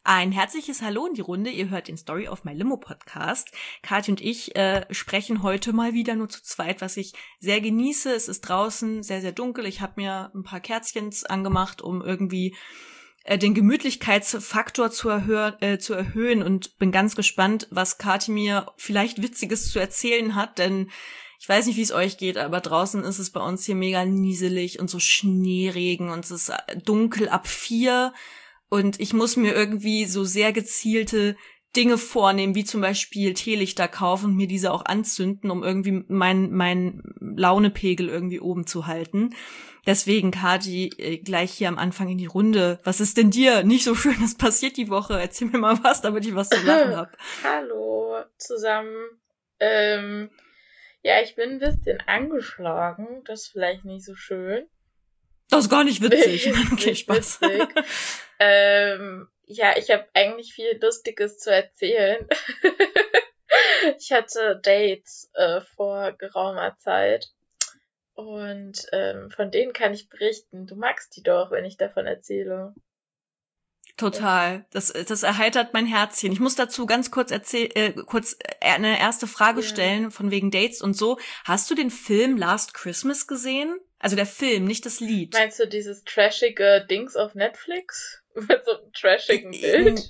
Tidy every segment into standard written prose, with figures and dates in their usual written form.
Ein herzliches Hallo in die Runde. Ihr hört den Story of My Limo Podcast. Kathi und ich sprechen heute mal wieder nur zu zweit, was ich sehr genieße. Es ist draußen sehr, sehr dunkel. Ich habe mir ein paar Kerzchen angemacht, um irgendwie den Gemütlichkeitsfaktor zu erhöhen und bin ganz gespannt, was Kathi mir vielleicht Witziges zu erzählen hat, denn ich weiß nicht, wie es euch geht, aber draußen ist es bei uns hier mega nieselig und so Schneeregen und es ist dunkel ab 4 und ich muss mir irgendwie so sehr gezielte Dinge vornehmen, wie zum Beispiel Teelichter kaufen und mir diese auch anzünden, um irgendwie mein Launepegel irgendwie oben zu halten. Deswegen, Kathi, gleich hier am Anfang in die Runde. Was ist denn dir nicht so Schönes passiert die Woche? Erzähl mir mal was, damit ich was zu lachen habe. Hallo zusammen. Ja, ich bin ein bisschen angeschlagen. Das ist vielleicht nicht so schön. Das ist gar nicht witzig. Okay, Spaß. Witzig. Ja, ich habe eigentlich viel Lustiges zu erzählen. Ich hatte Dates vor geraumer Zeit. Und von denen kann ich berichten. Du magst die doch, wenn ich davon erzähle. Total. Das erheitert mein Herzchen. Ich muss dazu ganz kurz eine erste Frage stellen, von wegen Dates und so. Hast du den Film Last Christmas gesehen? Also der Film, nicht das Lied. Meinst du dieses trashige Dings auf Netflix? Mit so einem trashigen Bild?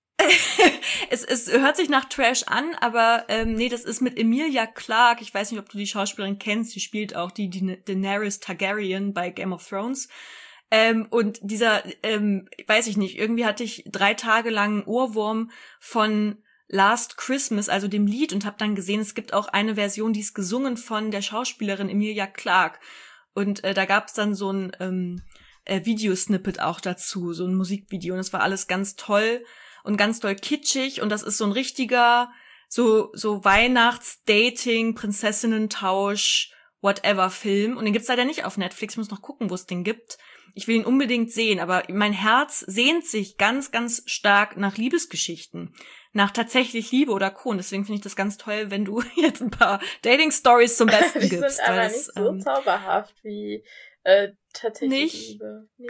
Es hört sich nach Trash an, aber nee, das ist mit Emilia Clarke. Ich weiß nicht, ob du die Schauspielerin kennst. Die spielt auch die Daenerys Targaryen bei Game of Thrones. Und dieser, weiß ich nicht, irgendwie hatte ich 3 Tage lang einen Ohrwurm von Last Christmas, also dem Lied, und habe dann gesehen, es gibt auch eine Version, die ist gesungen von der Schauspielerin Emilia Clarke. Und da gab es dann so ein Videosnippet auch dazu, so ein Musikvideo. Und das war alles ganz toll und ganz doll kitschig. Und das ist so ein richtiger, so Weihnachts-Dating, Prinzessinnen-Tausch, whatever Film. Und den gibt's leider nicht auf Netflix. Ich muss noch gucken, wo es den gibt. Ich will ihn unbedingt sehen, aber mein Herz sehnt sich ganz, ganz stark nach Liebesgeschichten, nach tatsächlich Liebe oder Co. Und deswegen finde ich das ganz toll, wenn du jetzt ein paar Dating-Stories zum Besten gibst. Die sind aber nicht so zauberhaft wie tatsächlich nicht? Liebe. Nee.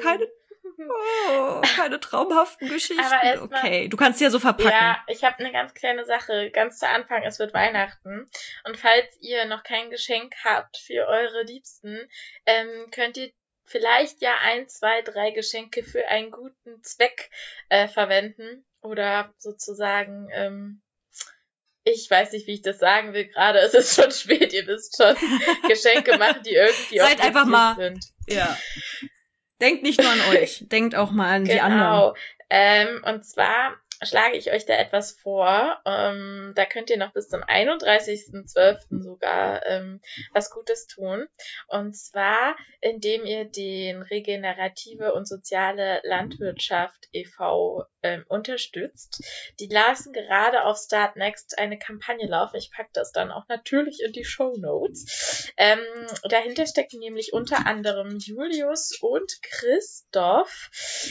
Keine traumhaften Geschichten. Aber okay, du kannst sie ja so verpacken. Ja, ich habe eine ganz kleine Sache. Ganz zu Anfang, es wird Weihnachten. Und falls ihr noch kein Geschenk habt für eure Liebsten, könnt ihr vielleicht ja 1, 2, 3 Geschenke für einen guten Zweck verwenden. Oder sozusagen, ich weiß nicht, wie ich das sagen will gerade. Es ist schon spät, ihr wisst schon. Geschenke machen, die irgendwie Seid auch einfach mal sind. Ja. Denkt nicht nur an euch, denkt auch mal an die anderen. Genau. Und zwar schlage ich euch da etwas vor. Da könnt ihr noch bis zum 31.12. sogar was Gutes tun. Und zwar, indem ihr den Regenerative und Soziale Landwirtschaft e.V. Unterstützt. Die lassen gerade auf Start Next eine Kampagne laufen. Ich packe das dann auch natürlich in die Shownotes. Dahinter stecken nämlich unter anderem Julius und Christoph.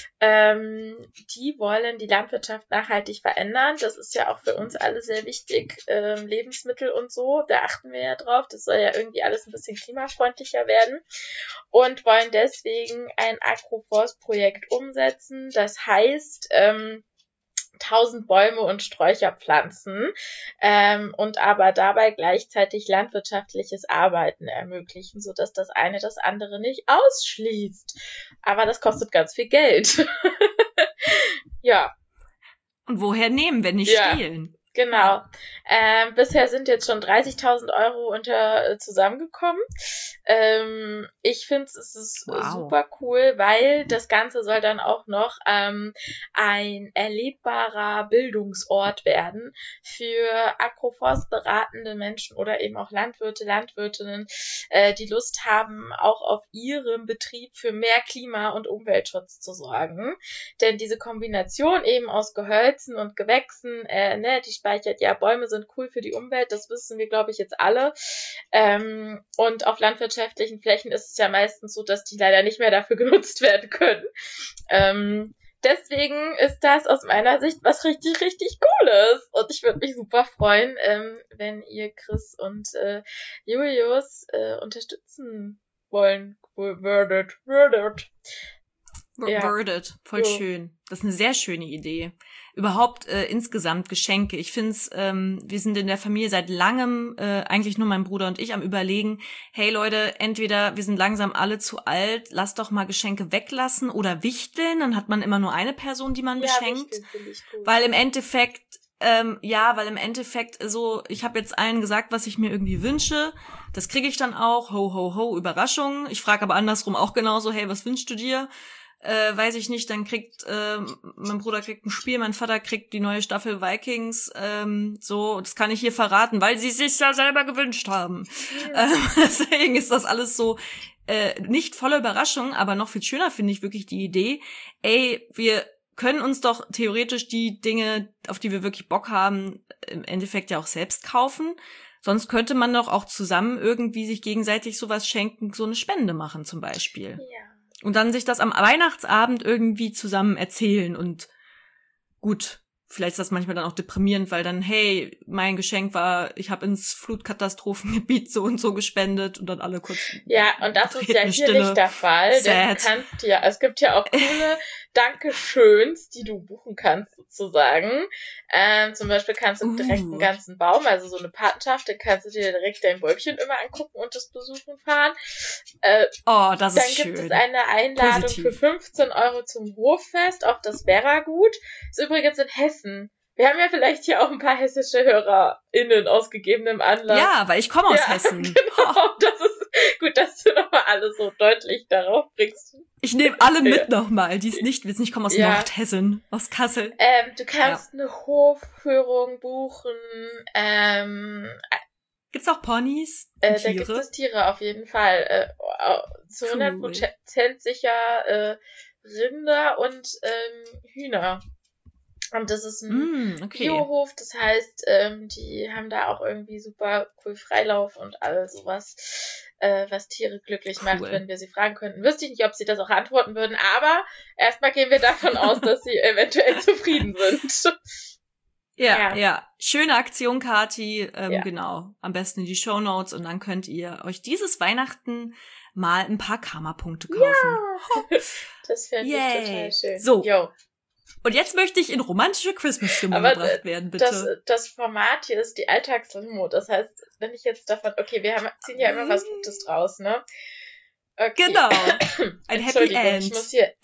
Die wollen die Landwirtschaft nachhaltig verändern. Das ist ja auch für uns alle sehr wichtig. Lebensmittel und so, da achten wir ja drauf. Das soll ja irgendwie alles ein bisschen klimafreundlicher werden. Und wollen deswegen ein Agroforstprojekt umsetzen. Das heißt, 1000 Bäume und Sträucher pflanzen und aber dabei gleichzeitig landwirtschaftliches Arbeiten ermöglichen, sodass das eine das andere nicht ausschließt. Aber das kostet ganz viel Geld. Ja. Und woher nehmen, wenn nicht stehlen? Genau. Bisher sind jetzt schon 30.000 Euro zusammengekommen. Ich finde, es ist super cool, weil das Ganze soll dann auch noch ein erlebbarer Bildungsort werden für agroforstberatende Menschen oder eben auch Landwirte, Landwirtinnen, die Lust haben, auch auf ihrem Betrieb für mehr Klima- und Umweltschutz zu sorgen. Denn diese Kombination eben aus Gehölzen und Gewächsen, die speichert, ja, Bäume sind cool für die Umwelt, das wissen wir, glaube ich, jetzt alle. Und auf landwirtschaftlichen Flächen ist es ja meistens so, dass die leider nicht mehr dafür genutzt werden können. Deswegen ist das aus meiner Sicht was richtig, richtig Cooles. Und ich würde mich super freuen, wenn ihr Chris und Julius unterstützen wollen würdet. worded. Voll schön. Das ist eine sehr schöne Idee. Überhaupt insgesamt Geschenke. Ich find's, wir sind in der Familie seit langem, eigentlich nur mein Bruder und ich, am Überlegen, hey Leute, entweder wir sind langsam alle zu alt, lasst doch mal Geschenke weglassen oder wichteln, dann hat man immer nur eine Person, die man beschenkt. Weil im Endeffekt so, ich habe jetzt allen gesagt, was ich mir irgendwie wünsche. Das kriege ich dann auch. Ho, ho, ho, Überraschung. Ich frage aber andersrum auch genauso, hey, was wünschst du dir? Weiß ich nicht, dann kriegt mein Bruder kriegt ein Spiel, mein Vater kriegt die neue Staffel Vikings, so, das kann ich hier verraten, weil sie es sich ja selber gewünscht haben. Deswegen ist das alles so nicht voller Überraschung, aber noch viel schöner finde ich wirklich die Idee, ey, wir können uns doch theoretisch die Dinge, auf die wir wirklich Bock haben, im Endeffekt ja auch selbst kaufen. Sonst könnte man doch auch zusammen irgendwie sich gegenseitig sowas schenken, so eine Spende machen zum Beispiel. Ja. Und dann sich das am Weihnachtsabend irgendwie zusammen erzählen und gut, vielleicht ist das manchmal dann auch deprimierend, weil dann, hey, mein Geschenk war, ich habe ins Flutkatastrophengebiet so und so gespendet und dann alle kurz. Ja, und das ist ja hier Stille. Nicht der Fall, denn du kannst ja, es gibt ja auch coole Dankeschöns, die du buchen kannst sozusagen. Zum Beispiel kannst du direkt einen ganzen Baum, also so eine Patenschaft, dann kannst du dir direkt dein Bäumchen immer angucken und das besuchen fahren. Das ist schön. Dann gibt es eine Einladung für 15 € zum Hoffest auf das Werra-Gut. Ist übrigens in Hessen. Wir haben ja vielleicht hier auch ein paar hessische HörerInnen aus gegebenem Anlass. Ja, weil ich komme aus Hessen. Genau, das ist gut, dass du nochmal alles so deutlich darauf bringst. Ich nehme alle mit nochmal, die es nicht wissen. Ich komme aus Nordhessen, aus Kassel. Du kannst eine Hofführung buchen. Gibt's auch Ponys? Da gibt es Tiere auf jeden Fall. Zu 100% sicher Rinder und Hühner. Und das ist ein Biohof, das heißt, die haben da auch irgendwie super cool Freilauf und all sowas, was Tiere glücklich macht, wenn wir sie fragen könnten. Wüsste ich nicht, ob sie das auch antworten würden, aber erstmal gehen wir davon aus, dass sie eventuell zufrieden sind. Ja. Schöne Aktion, Kathi. Genau. Am besten in die Shownotes und dann könnt ihr euch dieses Weihnachten mal ein paar Karma-Punkte kaufen. Ja. Das fände ich total schön. So. Und jetzt möchte ich in romantische Christmas-Stimmung gebracht werden, bitte. Das Format hier ist die Alltagslimo. Das heißt, wenn ich jetzt davon... Okay, wir ziehen ja immer was Gutes draus, ne? Okay. Genau. Ein Happy End. Ich muss hier...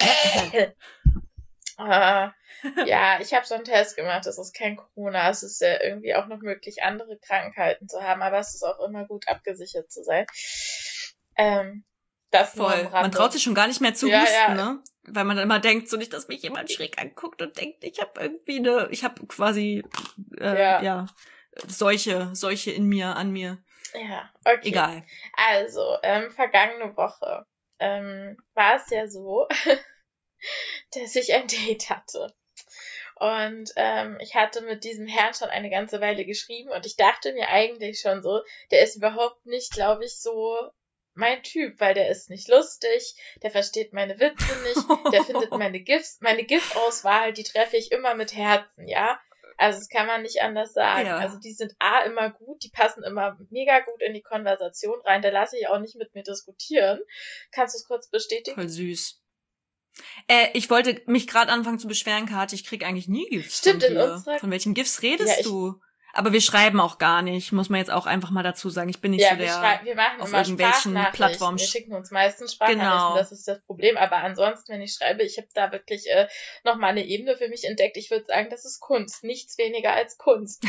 ja, ich habe so einen Test gemacht. Das ist kein Corona. Es ist ja irgendwie auch noch möglich, andere Krankheiten zu haben. Aber es ist auch immer gut, abgesichert zu sein. Das voll. Man traut sich schon gar nicht mehr zu husten, ne? Weil man dann immer denkt, so nicht, dass mich jemand schräg anguckt und denkt, ich habe quasi Seuche in mir, an mir. Ja, okay. Egal. Also, vergangene Woche war es ja so, dass ich ein Date hatte. Und ich hatte mit diesem Herrn schon eine ganze Weile geschrieben und ich dachte mir eigentlich schon so, der ist überhaupt nicht, glaube ich, so mein Typ, weil der ist nicht lustig, der versteht meine Witze nicht, der findet meine GIF-Auswahl, die treffe ich immer mit Herzen, ja. Also das kann man nicht anders sagen. Ja. Also die sind immer gut, die passen immer mega gut in die Konversation rein, da lasse ich auch nicht mit mir diskutieren. Kannst du es kurz bestätigen? Voll süß. Ich wollte mich gerade anfangen zu beschweren, Kathi, ich krieg eigentlich nie GIFs. Stimmt, von dir. Von welchen GIFs redest du? Aber wir schreiben auch gar nicht, muss man jetzt auch einfach mal dazu sagen. Ich bin nicht so der wir machen auf immer irgendwelchen Plattformen. Wir schicken uns meistens Sprachnachrichten, das ist das Problem. Aber ansonsten, wenn ich schreibe, ich habe da wirklich nochmal eine Ebene für mich entdeckt. Ich würde sagen, das ist Kunst, nichts weniger als Kunst.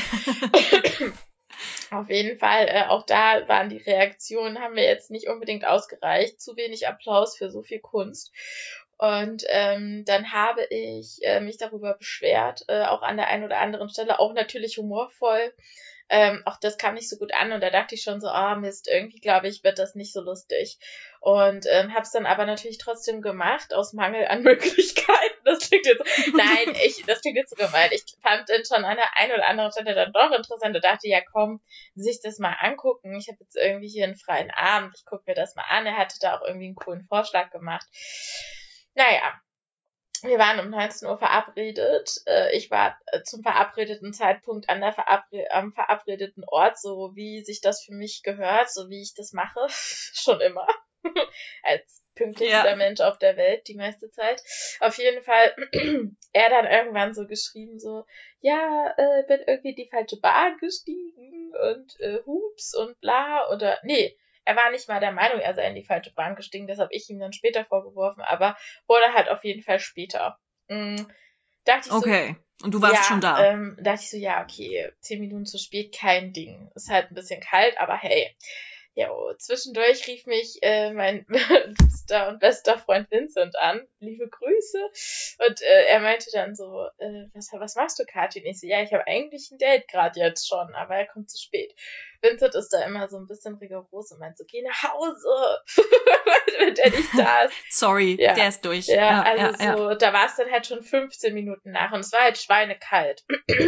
Auf jeden Fall, auch da waren die Reaktionen, haben mir jetzt nicht unbedingt ausgereicht. Zu wenig Applaus für so viel Kunst. Und dann habe ich mich darüber beschwert, auch an der einen oder anderen Stelle, auch natürlich humorvoll. Auch das kam nicht so gut an und da dachte ich schon so, Mist, irgendwie glaube ich, wird das nicht so lustig. Und habe es dann aber natürlich trotzdem gemacht, aus Mangel an Möglichkeiten. Das klingt jetzt so gemein. Ich fand dann schon an der einen oder anderen Stelle dann doch interessant und dachte, ja komm, sich das mal angucken. Ich habe jetzt irgendwie hier einen freien Abend, ich gucke mir das mal an. Er hatte da auch irgendwie einen coolen Vorschlag gemacht. Naja, wir waren um 19 Uhr verabredet. Ich war zum verabredeten Zeitpunkt am verabredeten Ort, so wie sich das für mich gehört, so wie ich das mache, schon immer. Als pünktlichster Mensch auf der Welt die meiste Zeit. Auf jeden Fall er dann irgendwann so geschrieben, so, ja, bin irgendwie die falsche Bahn gestiegen und hups und bla oder, nee, er war nicht mal der Meinung, er sei in die falsche Bahn gestiegen, das habe ich ihm dann später vorgeworfen, aber wurde halt auf jeden Fall später. Dachte ich okay, so, und du warst schon da. Dachte ich so, ja, okay, 10 Minuten zu spät, kein Ding. Ist halt ein bisschen kalt, aber hey. Ja, zwischendurch rief mich mein liebster und bester Freund Vincent an. Liebe Grüße. Und er meinte dann so, was machst du, Kathi? Und ich so, ja, ich habe eigentlich ein Date gerade jetzt schon, aber er kommt zu spät. Vincent ist da immer so ein bisschen rigoros und meint so, geh nach Hause, wenn der nicht da ist. Sorry, ja. Der ist durch. Ja, also so, da war es dann halt schon 15 Minuten nach und es war halt schweinekalt.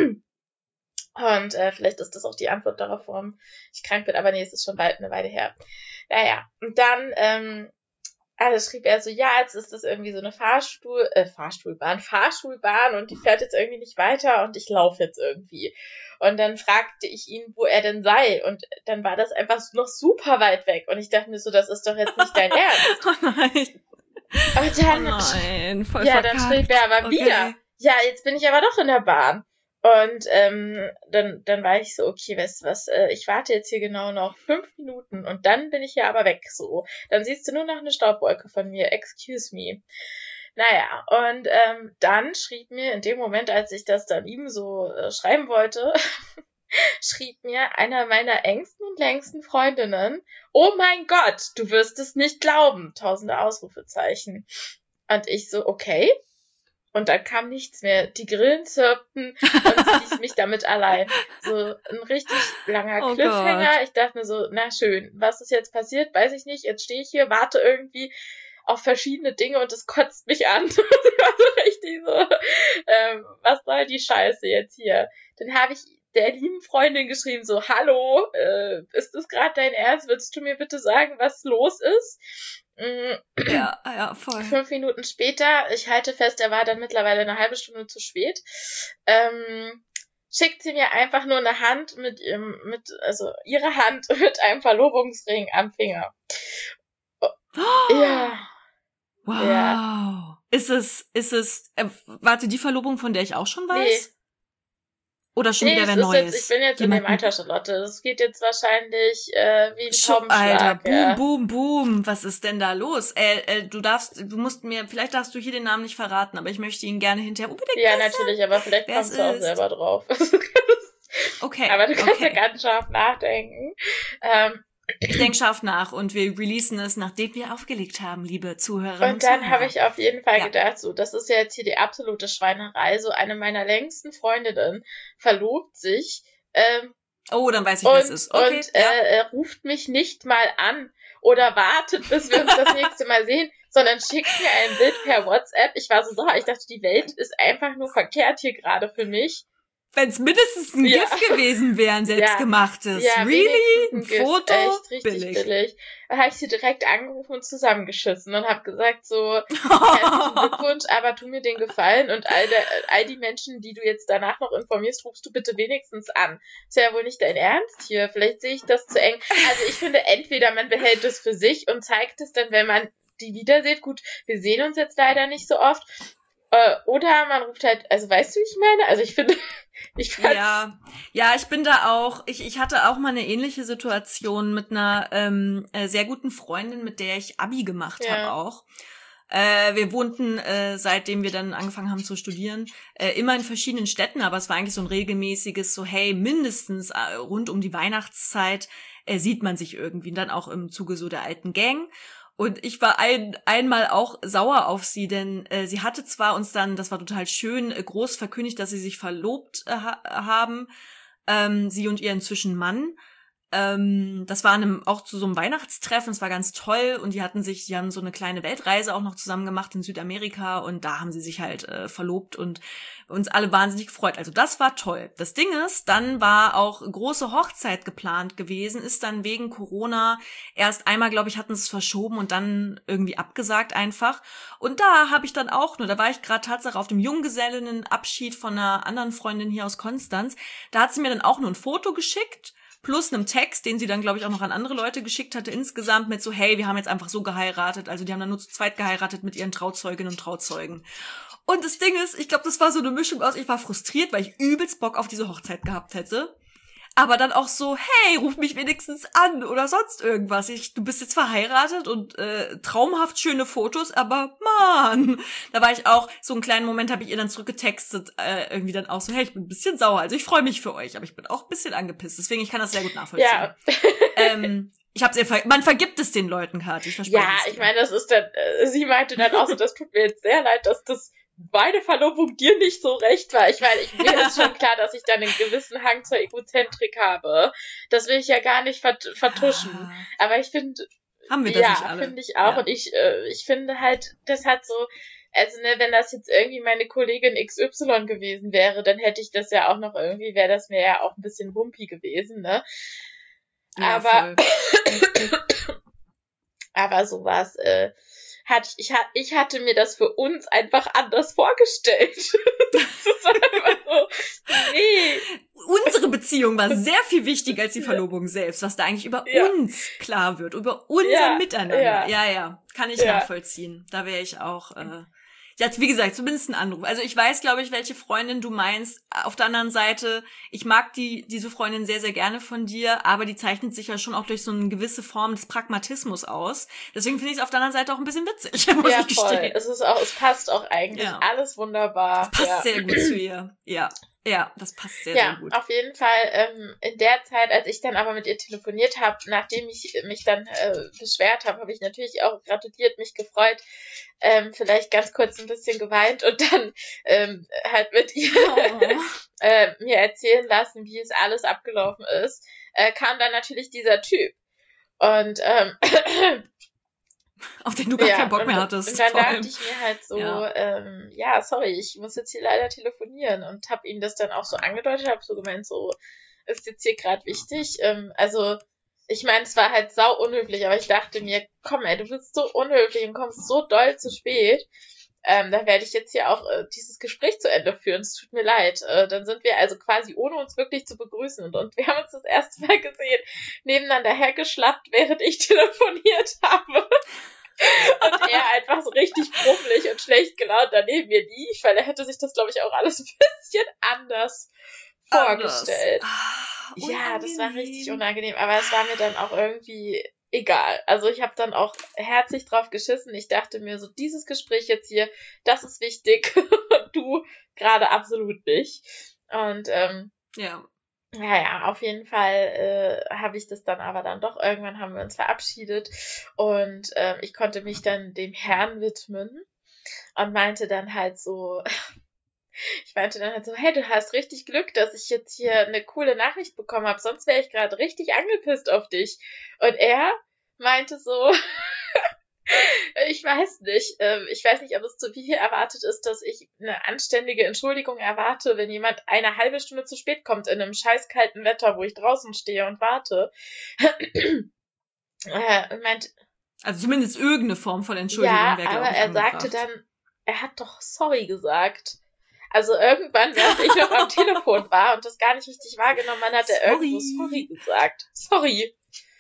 Und vielleicht ist das auch die Antwort darauf, warum ich krank bin, aber nee, es ist schon bald eine Weile her. Naja, und dann schrieb er so, ja, jetzt ist das irgendwie so eine Fahrschulbahn und die fährt jetzt irgendwie nicht weiter und ich laufe jetzt irgendwie. Und dann fragte ich ihn, wo er denn sei und dann war das einfach noch super weit weg und ich dachte mir so, das ist doch jetzt nicht dein Ernst. Oh nein. Und dann, voll ja, verkackt. dann schrieb er aber wieder, ja, jetzt bin ich aber doch in der Bahn. Und dann war ich so, okay, weißt du was, ich warte jetzt hier genau noch 5 Minuten und dann bin ich ja aber weg, so. Dann siehst du nur noch eine Staubwolke von mir, excuse me. Naja, und dann schrieb mir in dem Moment, als ich das dann ihm so schreiben wollte, schrieb mir einer meiner engsten und längsten Freundinnen, oh mein Gott, du wirst es nicht glauben, tausende Ausrufezeichen. Und ich so, okay. Und dann kam nichts mehr. Die Grillen zirpten und sie ließ mich damit allein. So ein richtig langer Cliffhanger. Gott. Ich dachte mir so, na schön, was ist jetzt passiert? Weiß ich nicht. Jetzt stehe ich hier, warte irgendwie auf verschiedene Dinge und es kotzt mich an. Ich war so richtig so, was soll die Scheiße jetzt hier? Dann habe ich der lieben Freundin geschrieben, so, hallo, ist das gerade dein Ernst? Würdest du mir bitte sagen, was los ist? Ja, voll. 5 Minuten später, ich halte fest, er war dann mittlerweile eine halbe Stunde zu spät, schickt sie mir einfach nur eine Hand also ihre Hand mit einem Verlobungsring am Finger. Oh. Ja. Wow. Ja. Ist es, warte, die Verlobung, von der ich auch schon weiß? Nee. Oder schon wieder wer Neues? Ich bin jetzt in dem Alter, Charlotte. Das geht jetzt wahrscheinlich wie ein Taubenschlag. Alter, boom. Was ist denn da los? Vielleicht darfst du hier den Namen nicht verraten, aber ich möchte ihn gerne hinterher unbedingt Ja, wissen, natürlich, aber vielleicht kommst du auch selber drauf. Okay. Aber du kannst ja ganz scharf nachdenken. Ich denke scharf nach und wir releasen es, nachdem wir aufgelegt haben, liebe Zuhörerinnen und dann habe ich auf jeden Fall gedacht, so, das ist ja jetzt hier die absolute Schweinerei. So eine meiner längsten Freundinnen verlobt sich. Dann weiß ich, wer es ist. Okay, und er ruft mich nicht mal an oder wartet, bis wir uns das nächste Mal sehen, sondern schickt mir ein Bild per WhatsApp. Ich war so sauer. Ich dachte, die Welt ist einfach nur verkehrt hier gerade für mich. Wenn es mindestens ein GIF gewesen wäre, ein selbstgemachtes. Ja, really? Ein Foto? Echt richtig billig. Da habe ich sie direkt angerufen und zusammengeschissen und habe gesagt so, herzlichen Glückwunsch, aber tu mir den Gefallen und all die Menschen, die du jetzt danach noch informierst, rufst du bitte wenigstens an. Ist ja wohl nicht dein Ernst hier. Vielleicht sehe ich das zu eng. Also ich finde, entweder man behält es für sich und zeigt es dann, wenn man die wieder sieht. Gut, wir sehen uns jetzt leider nicht so oft. Oder man ruft halt, also weißt du, wie ich meine? Also ich finde, ja, ich bin da auch, ich hatte auch mal eine ähnliche Situation mit einer sehr guten Freundin, mit der ich Abi gemacht habe auch. Wir wohnten, seitdem wir dann angefangen haben zu studieren, immer in verschiedenen Städten, aber es war eigentlich so ein regelmäßiges, so hey, mindestens rund um die Weihnachtszeit sieht man sich irgendwie, und dann auch im Zuge so der alten Gang. Und ich war einmal auch sauer auf sie, denn sie hatte zwar uns dann, das war total schön, groß verkündigt, dass sie sich verlobt haben, sie und ihr inzwischen Mann. Das war auch zu so einem Weihnachtstreffen, es war ganz toll und die haben so eine kleine Weltreise auch noch zusammen gemacht in Südamerika und da haben sie sich halt verlobt und uns alle wahnsinnig gefreut. Also das war toll. Das Ding ist, dann war auch große Hochzeit geplant gewesen, ist dann wegen Corona erst einmal, glaube ich, hatten sie es verschoben und dann irgendwie abgesagt einfach. Und da war ich gerade Tatsache auf dem Junggesellinnenabschied von einer anderen Freundin hier aus Konstanz, da hat sie mir dann auch nur ein Foto geschickt plus einem Text, den sie dann, glaube ich, auch noch an andere Leute geschickt hatte, insgesamt mit so, hey, wir haben jetzt einfach so geheiratet. Also die haben dann nur zu zweit geheiratet mit ihren Trauzeuginnen und Trauzeugen. Und das Ding ist, ich glaube, das war so eine Mischung aus, ich war frustriert, weil ich übelst Bock auf diese Hochzeit gehabt hätte. Aber dann auch so, hey, ruf mich wenigstens an oder sonst irgendwas. Du bist jetzt verheiratet und traumhaft schöne Fotos, aber Mann. Da war ich auch, so einen kleinen Moment habe ich ihr dann zurückgetextet, irgendwie dann auch so, hey, ich bin ein bisschen sauer. Also ich freue mich für euch, aber ich bin auch ein bisschen angepisst. Deswegen, ich kann das sehr gut nachvollziehen. Ja. Man vergibt es den Leuten, Kathi, ich verspreche. Ja, ich meine, das ist dann, sie meinte dann auch so, das tut mir jetzt sehr leid, dass das meine Verlobung dir nicht so recht war. Ich meine, mir ist schon klar, dass ich dann einen gewissen Hang zur Egozentrik habe. Das will ich ja gar nicht vertuschen. Aber ich finde, haben wir das nicht alle? Ja, finde ich auch. Ja. Und ich finde halt, das hat so, also ne, wenn das jetzt irgendwie meine Kollegin XY gewesen wäre, dann hätte ich das ja auch noch irgendwie, wäre das mir ja auch ein bisschen wumpi gewesen, ne? Ja, aber sowas, ich hatte mir das für uns einfach anders vorgestellt. Das ist einfach so, nee. Unsere Beziehung war sehr viel wichtiger als die Verlobung selbst, was da eigentlich über uns klar wird, über unser Miteinander. Ja, kann ich nachvollziehen. Da wäre ich auch, wie gesagt, zumindest ein Anruf. Also ich weiß, glaube ich, welche Freundin du meinst. Auf der anderen Seite, ich mag diese Freundin sehr, sehr gerne von dir, aber die zeichnet sich ja schon auch durch so eine gewisse Form des Pragmatismus aus. Deswegen finde ich es auf der anderen Seite auch ein bisschen witzig, muss ich gestehen. Es passt auch eigentlich alles wunderbar. Es passt sehr gut zu ihr, Ja, das passt sehr, sehr gut. Ja, auf jeden Fall. In der Zeit, als ich dann aber mit ihr telefoniert habe, nachdem ich mich dann beschwert habe, habe ich natürlich auch gratuliert, mich gefreut, vielleicht ganz kurz ein bisschen geweint und dann halt mit ihr mir erzählen lassen, wie es alles abgelaufen ist, kam dann natürlich dieser Typ. Und auf den du gar keinen Bock mehr hattest. Und dann dachte ich mir halt so, sorry, ich muss jetzt hier leider telefonieren und habe ihm das dann auch so angedeutet, habe so gemeint, so, ist jetzt hier gerade wichtig. Also, ich meine, es war halt sau unhöflich, aber ich dachte mir, komm ey, du bist so unhöflich und kommst so doll zu spät. Dann werde ich jetzt hier auch dieses Gespräch zu Ende führen. Es tut mir leid. Dann sind wir also quasi, ohne uns wirklich zu begrüßen. Und wir haben uns das erste Mal gesehen, nebeneinander hergeschlappt, während ich telefoniert habe. Und er einfach so richtig brummelig und schlecht gelaunt daneben mir lief, weil er hätte sich das, glaube ich, auch alles ein bisschen anders vorgestellt. Ja, das war richtig unangenehm. Aber es war mir dann auch irgendwie egal. Also ich habe dann auch herzlich drauf geschissen. Ich dachte mir so, dieses Gespräch jetzt hier, das ist wichtig. Du gerade absolut nicht. Und auf jeden Fall habe ich das dann aber dann doch, irgendwann haben wir uns verabschiedet und ich konnte mich dann dem Herrn widmen und meinte dann halt so, hey, du hast richtig Glück, dass ich jetzt hier eine coole Nachricht bekommen habe, sonst wäre ich gerade richtig angepisst auf dich. Und er meinte so, ich weiß nicht, ob es zu viel erwartet ist, dass ich eine anständige Entschuldigung erwarte, wenn jemand eine halbe Stunde zu spät kommt in einem scheißkalten Wetter, wo ich draußen stehe und warte. Also zumindest irgendeine Form von Entschuldigung wäre, glaube ich, aber er sagte dann, er hat doch sorry gesagt. Also irgendwann, während ich noch am Telefon war und das gar nicht richtig wahrgenommen hat, er irgendwo sorry gesagt. Sorry.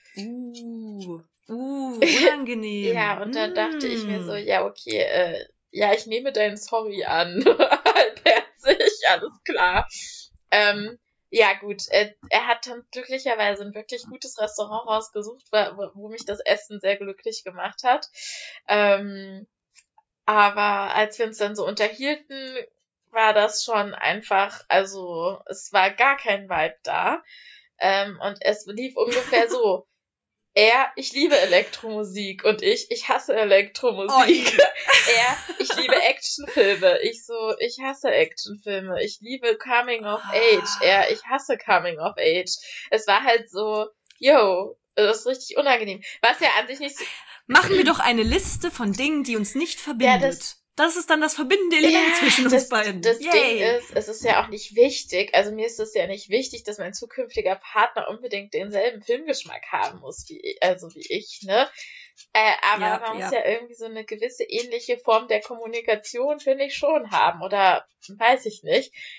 Unangenehm. Ja, und dann dachte ich mir so, ja, okay, ich nehme deinen Sorry an. Halbherzig, alles klar. Ja, gut, er hat dann glücklicherweise ein wirklich gutes Restaurant rausgesucht, wo mich das Essen sehr glücklich gemacht hat. Aber als wir uns dann so unterhielten, war das schon einfach, also es war gar kein Vibe da. Und es lief ungefähr so. Ich liebe Elektromusik und ich hasse Elektromusik. Ich liebe Actionfilme. Ich hasse Actionfilme. Ich liebe Coming of Age. Ich hasse Coming of Age. Es war halt so, das ist richtig unangenehm. Was ja an sich nicht so... Machen wir doch eine Liste von Dingen, die uns nicht verbindet. Das ist dann das verbindende Element zwischen uns beiden. Das Ding ist, es ist ja auch nicht wichtig, also mir ist es ja nicht wichtig, dass mein zukünftiger Partner unbedingt denselben Filmgeschmack haben muss, wie ich, ne? Aber man muss ja irgendwie so eine gewisse ähnliche Form der Kommunikation, finde ich, schon haben, oder weiß ich nicht.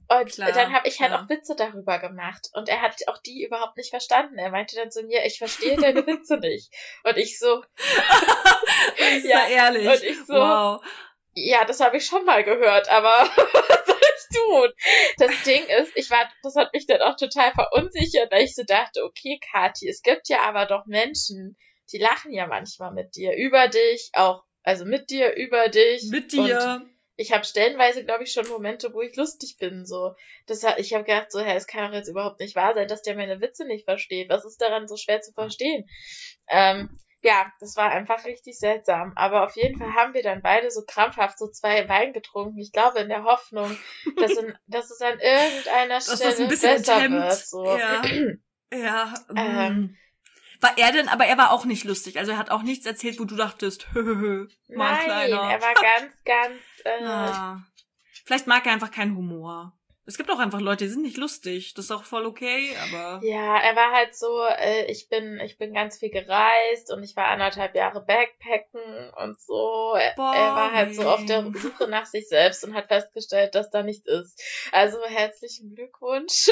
Und dann Klar, habe ich halt auch klar. Witze darüber gemacht. Und er hat auch die überhaupt nicht verstanden. Er meinte dann zu mir, ich verstehe deine Witze nicht. Und ich so, Ist da ja, und ehrlich. ich so, Wow. ja, das habe ich schon mal gehört, aber was soll ich tun? Das Ding ist, das hat mich dann auch total verunsichert, weil ich so dachte, okay, Kathi, es gibt ja aber doch Menschen, die lachen ja manchmal mit dir, über dich, auch, also mit dir, über dich. Mit Und dir. ich habe stellenweise, glaube ich, schon Momente, wo ich lustig bin, so. Ich habe gedacht, so, es kann doch jetzt überhaupt nicht wahr sein, dass der meine Witze nicht versteht. Was ist daran so schwer zu verstehen? Ja, das war einfach richtig seltsam. Aber auf jeden Fall haben wir dann beide so krampfhaft so 2 Wein getrunken. Ich glaube in der Hoffnung, dass es an irgendeiner Dass das ein Stelle bisschen besser enthemmt. wird. So. Ja. Ja. Ähm, Aber er war auch nicht lustig. Also er hat auch nichts erzählt, wo du dachtest, mal ein nein, kleiner. er war ganz, Ah. Vielleicht mag er einfach keinen Humor. Es gibt auch einfach Leute, die sind nicht lustig. Das ist auch voll okay, aber... ja, er war halt so, ich bin ganz viel gereist und ich war 1,5 Jahre Backpacken und so. Er war halt so auf der Boring. Suche nach sich selbst und hat festgestellt, dass da nichts ist. Also herzlichen Glückwunsch.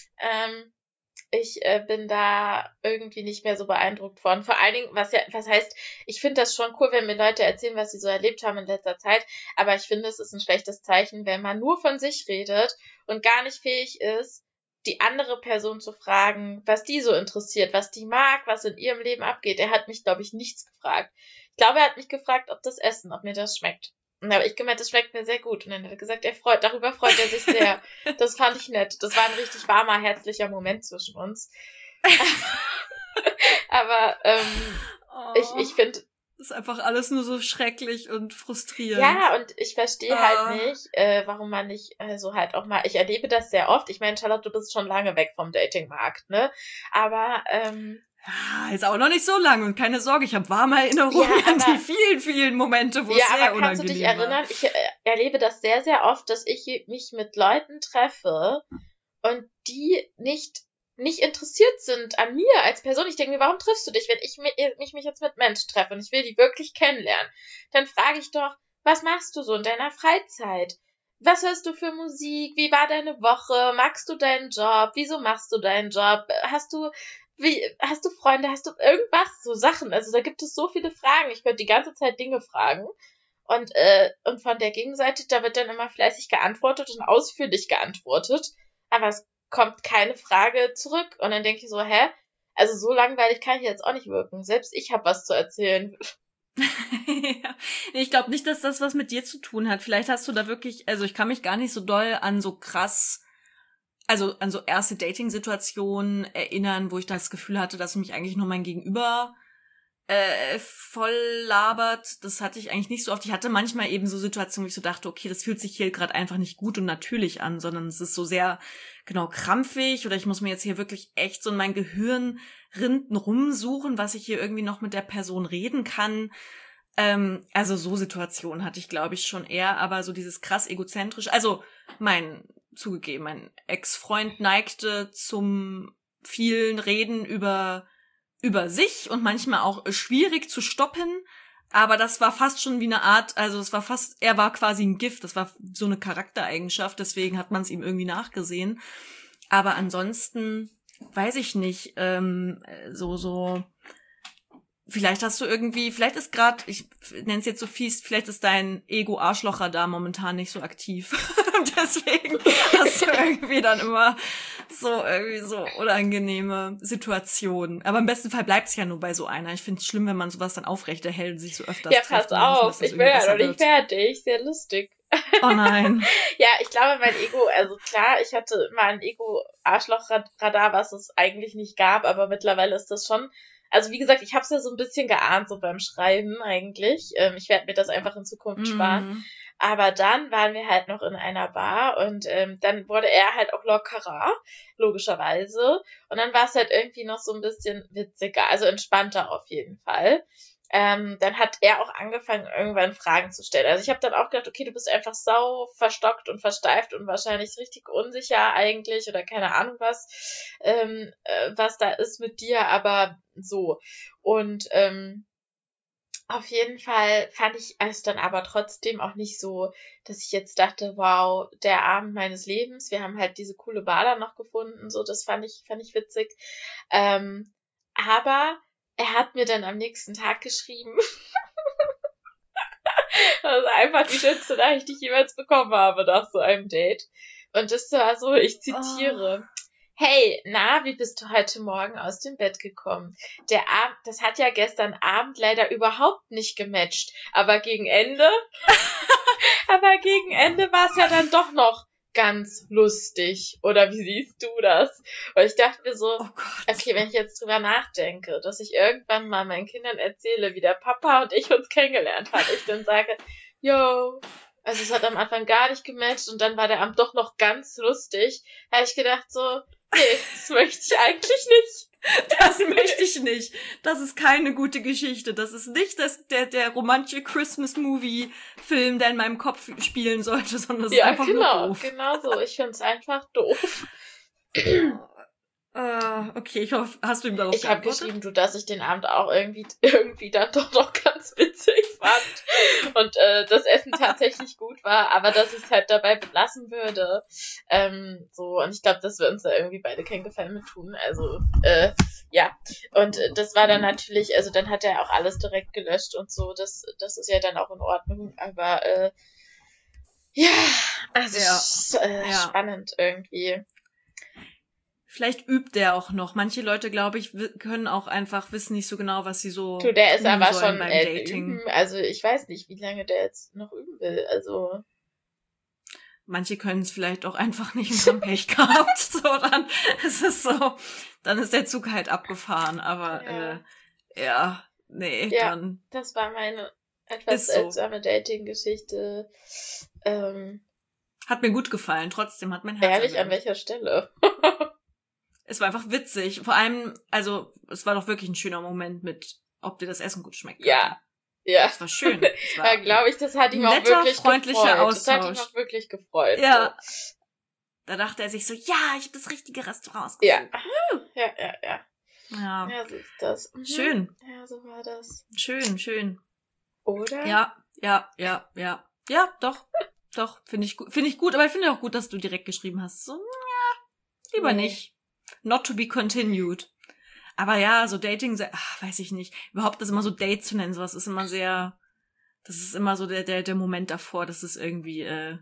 Ich bin da irgendwie nicht mehr so beeindruckt von. Vor allen Dingen, was heißt, ich finde das schon cool, wenn mir Leute erzählen, was sie so erlebt haben in letzter Zeit, aber ich finde, es ist ein schlechtes Zeichen, wenn man nur von sich redet und gar nicht fähig ist, die andere Person zu fragen, was die so interessiert, was die mag, was in ihrem Leben abgeht. Er hat mich, glaube ich, nichts gefragt. Ich glaube, er hat mich gefragt, ob mir das schmeckt. Und da habe ich gemeint, das schmeckt mir sehr gut. Und dann hat er gesagt, darüber freut er sich sehr. Das fand ich nett. Das war ein richtig warmer, herzlicher Moment zwischen uns. Aber Oh, ich finde, ist einfach alles nur so schrecklich und frustrierend. ja, und ich verstehe halt Ah. nicht, warum man nicht so halt auch mal, ich erlebe das sehr oft. Ich meine, Charlotte, du bist schon lange weg vom Datingmarkt, ne? Aber Ja, ist auch noch nicht so lang und keine Sorge, ich habe warme Erinnerungen ja, an aber die vielen, vielen Momente, wo ja, es sehr aber kannst du dich unangenehm war. erinnern? Ich erlebe das sehr, sehr oft, dass ich mich mit Leuten treffe und die nicht interessiert sind an mir als Person. Ich denke mir, warum triffst du dich, wenn mich jetzt mit Menschen treffe und ich will die wirklich kennenlernen? Dann frage ich doch, was machst du so in deiner Freizeit? Was hörst du für Musik? Wie war deine Woche? Magst du deinen Job? Wieso machst du deinen Job? Hast du Freunde? Hast du irgendwas? So Sachen. Also da gibt es so viele Fragen. Ich könnte die ganze Zeit Dinge fragen. Und von der Gegenseite, da wird dann immer fleißig geantwortet und ausführlich geantwortet. Aber es kommt keine Frage zurück. Und dann denke ich so, hä? Also so langweilig kann ich jetzt auch nicht wirken. Selbst ich habe was zu erzählen. Ja. Nee, ich glaube nicht, dass das was mit dir zu tun hat. Vielleicht hast du da wirklich, also ich kann mich gar nicht so doll an so krass, also an so erste Dating-Situationen erinnern, wo ich das Gefühl hatte, dass mich eigentlich nur mein Gegenüber voll labert. Das hatte ich eigentlich nicht so oft. Ich hatte manchmal eben so Situationen, wo ich so dachte, okay, das fühlt sich hier gerade einfach nicht gut und natürlich an, sondern es ist so sehr, genau, krampfig oder ich muss mir jetzt hier wirklich echt so in mein Gehirn rinden rumsuchen, was ich hier irgendwie noch mit der Person reden kann. Also so Situationen hatte ich, glaube ich, schon eher, aber so dieses krass egozentrisch, also mein Ex-Freund neigte zum vielen Reden über sich und manchmal auch schwierig zu stoppen, aber das war fast schon wie eine Art, also er war quasi ein Gift, das war so eine Charaktereigenschaft, deswegen hat man es ihm irgendwie nachgesehen. Aber ansonsten weiß ich nicht, vielleicht hast du irgendwie, vielleicht ist gerade, ich nenne es jetzt so fies, vielleicht ist dein Ego-Arschlochradar momentan nicht so aktiv. Deswegen hast du irgendwie dann immer irgendwie so unangenehme Situationen. Aber im besten Fall bleibt es ja nur bei so einer. Ich finde es schlimm, wenn man sowas dann aufrechterhält und sich so öfters Ja, trifft pass und wir hoffen, auf, dass das ich bin irgendwie ja noch besser nicht wird. fertig. Sehr lustig. Oh nein. Ja, ich glaube, mein Ego, also klar, ich hatte immer ein Ego-Arschloch-Radar, was es eigentlich nicht gab, aber mittlerweile ist das schon, also wie gesagt, ich habe es ja so ein bisschen geahnt, so beim Schreiben eigentlich. Ich werde mir das einfach in Zukunft sparen. Mm. Aber dann waren wir halt noch in einer Bar und dann wurde er halt auch lockerer, logischerweise. Und dann war es halt irgendwie noch so ein bisschen witziger, also entspannter auf jeden Fall. Dann hat er auch angefangen, irgendwann Fragen zu stellen. Also ich habe dann auch gedacht, okay, du bist einfach sau verstockt und versteift und wahrscheinlich richtig unsicher eigentlich oder keine Ahnung was da ist mit dir, aber so. Und Auf jeden Fall fand ich es dann aber trotzdem auch nicht so, dass ich jetzt dachte, wow, der Abend meines Lebens. Wir haben halt diese coole Bar da noch gefunden, so, das fand ich witzig. Aber er hat mir dann am nächsten Tag geschrieben, das ist einfach die schönste Nachricht, die ich jemals bekommen habe nach so einem Date. Und das war so, ich zitiere. Hey, na, wie bist du heute Morgen aus dem Bett gekommen? Das hat ja gestern Abend leider überhaupt nicht gematcht. Aber gegen Ende war es ja dann doch noch ganz lustig. Oder wie siehst du das? Weil ich dachte mir so, okay, wenn ich jetzt drüber nachdenke, dass ich irgendwann mal meinen Kindern erzähle, wie der Papa und ich uns kennengelernt haben, ich dann sage, yo, also es hat am Anfang gar nicht gematcht und dann war der Abend doch noch ganz lustig, habe ich gedacht so, nee, das möchte ich eigentlich nicht. Das möchte ich nicht. Das ist keine gute Geschichte. Das ist nicht der romantische Christmas-Movie-Film, der in meinem Kopf spielen sollte, sondern das ist einfach nur doof. Genau so. Ich finde es einfach doof. Okay, ich hoffe, hast du ihm darauf geantwortet? Ich habe geschrieben, dass ich den Abend auch irgendwie dann doch noch ganz witzig fand und das Essen tatsächlich gut war, aber dass ich es halt dabei belassen würde. So, und ich glaube, dass wir uns da irgendwie beide keinen Gefallen mit tun. Also, ja. Und das war dann natürlich, also dann hat er auch alles direkt gelöscht und so. Das ist ja dann auch in Ordnung, aber ja, also spannend irgendwie. Vielleicht übt der auch noch. Manche Leute, glaube ich, können auch einfach wissen nicht so genau, was sie so tun der ist aber schon beim Dating. Üben. Also ich weiß nicht, wie lange der jetzt noch üben will. Also manche können es vielleicht auch einfach nicht und haben Pech gehabt. So, dann ist es so, dann ist der Zug halt abgefahren. Aber dann. Das war meine etwas seltsame Dating-Geschichte. Hat mir gut gefallen. Trotzdem hat mein Herz ehrlich, an welcher Stelle? Es war einfach witzig. Vor allem, also, es war doch wirklich ein schöner Moment mit, ob dir das Essen gut schmeckt. Ja. Das war schön. Ja, glaube ich, das hat ihm auch wirklich freundlicher gefreut. Austausch. Das hat ihm auch wirklich gefreut. Ja. So. Da dachte er sich so, ja, ich habe das richtige Restaurant ausgesucht. Ja. Ja, so ist das. Schön. Ja, so war das. Schön. Oder? Ja, doch, finde ich gut, aber ich finde auch gut, dass du direkt geschrieben hast. So, lieber nicht. Not to be continued. Aber ja, so Dating, weiß ich nicht. Überhaupt das immer so Date zu nennen, sowas ist immer das ist immer so der Moment davor, das ist irgendwie,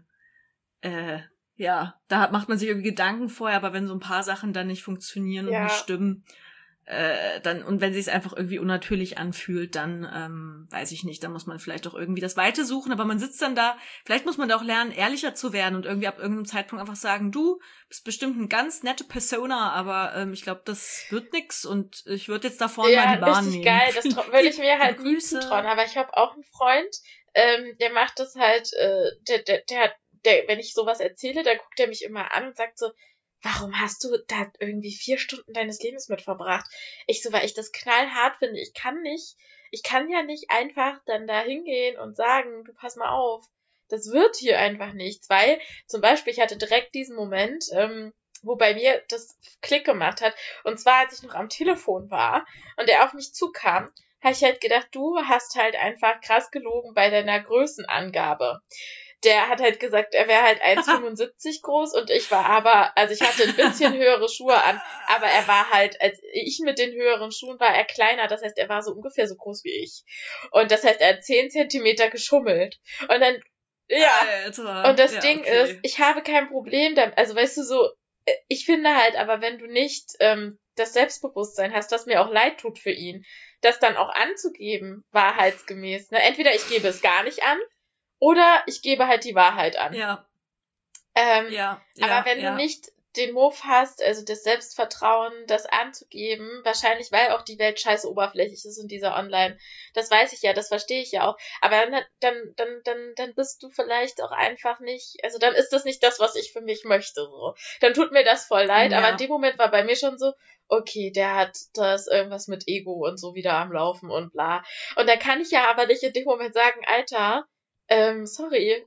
da macht man sich irgendwie Gedanken vorher, aber wenn so ein paar Sachen dann nicht funktionieren und nicht stimmen, dann, und wenn sich's einfach irgendwie unnatürlich anfühlt, dann, weiß ich nicht, dann muss man vielleicht auch irgendwie das Weite suchen, aber man sitzt dann da, vielleicht muss man da auch lernen, ehrlicher zu werden und irgendwie ab irgendeinem Zeitpunkt einfach sagen, du bist bestimmt eine ganz nette Persona, aber ich glaube, das wird nix und ich würde jetzt da vorne mal die Bahn nehmen. Ja, richtig geil, das würde ich mir halt nie zutrauen, aber ich habe auch einen Freund, der macht das halt, der, wenn ich sowas erzähle, dann guckt er mich immer an und sagt so, warum hast du da irgendwie 4 Stunden deines Lebens mit verbracht? Ich so, weil ich das knallhart finde. Ich kann ja nicht einfach dann da hingehen und sagen, du pass mal auf, das wird hier einfach nichts, weil zum Beispiel ich hatte direkt diesen Moment, wo bei mir das Klick gemacht hat, und zwar als ich noch am Telefon war und er auf mich zukam, habe ich halt gedacht, du hast halt einfach krass gelogen bei deiner Größenangabe. Der hat halt gesagt, er wäre halt 1,75 groß und ich war also ich hatte ein bisschen höhere Schuhe an, aber er war halt, als ich mit den höheren Schuhen war, er kleiner, das heißt, er war so ungefähr so groß wie ich. Und das heißt, er hat 10 Zentimeter geschummelt. Und dann, Alter. Und das Ding ist, ich habe kein Problem damit, also weißt du so, ich finde halt, aber wenn du nicht das Selbstbewusstsein hast, das mir auch leid tut für ihn, das dann auch anzugeben, wahrheitsgemäß, ne? Entweder ich gebe es gar nicht an, oder ich gebe halt die Wahrheit an. Ja. Aber wenn du nicht den Move hast, also das Selbstvertrauen, das anzugeben, wahrscheinlich, weil auch die Welt scheiße oberflächlich ist in dieser Online, das weiß ich ja, das verstehe ich ja auch, aber dann bist du vielleicht auch einfach nicht, also dann ist das nicht das, was ich für mich möchte, so. Dann tut mir das voll leid, aber in dem Moment war bei mir schon so, okay, da ist irgendwas mit Ego und so wieder am Laufen und bla. Und da kann ich ja aber nicht in dem Moment sagen, Alter, sorry.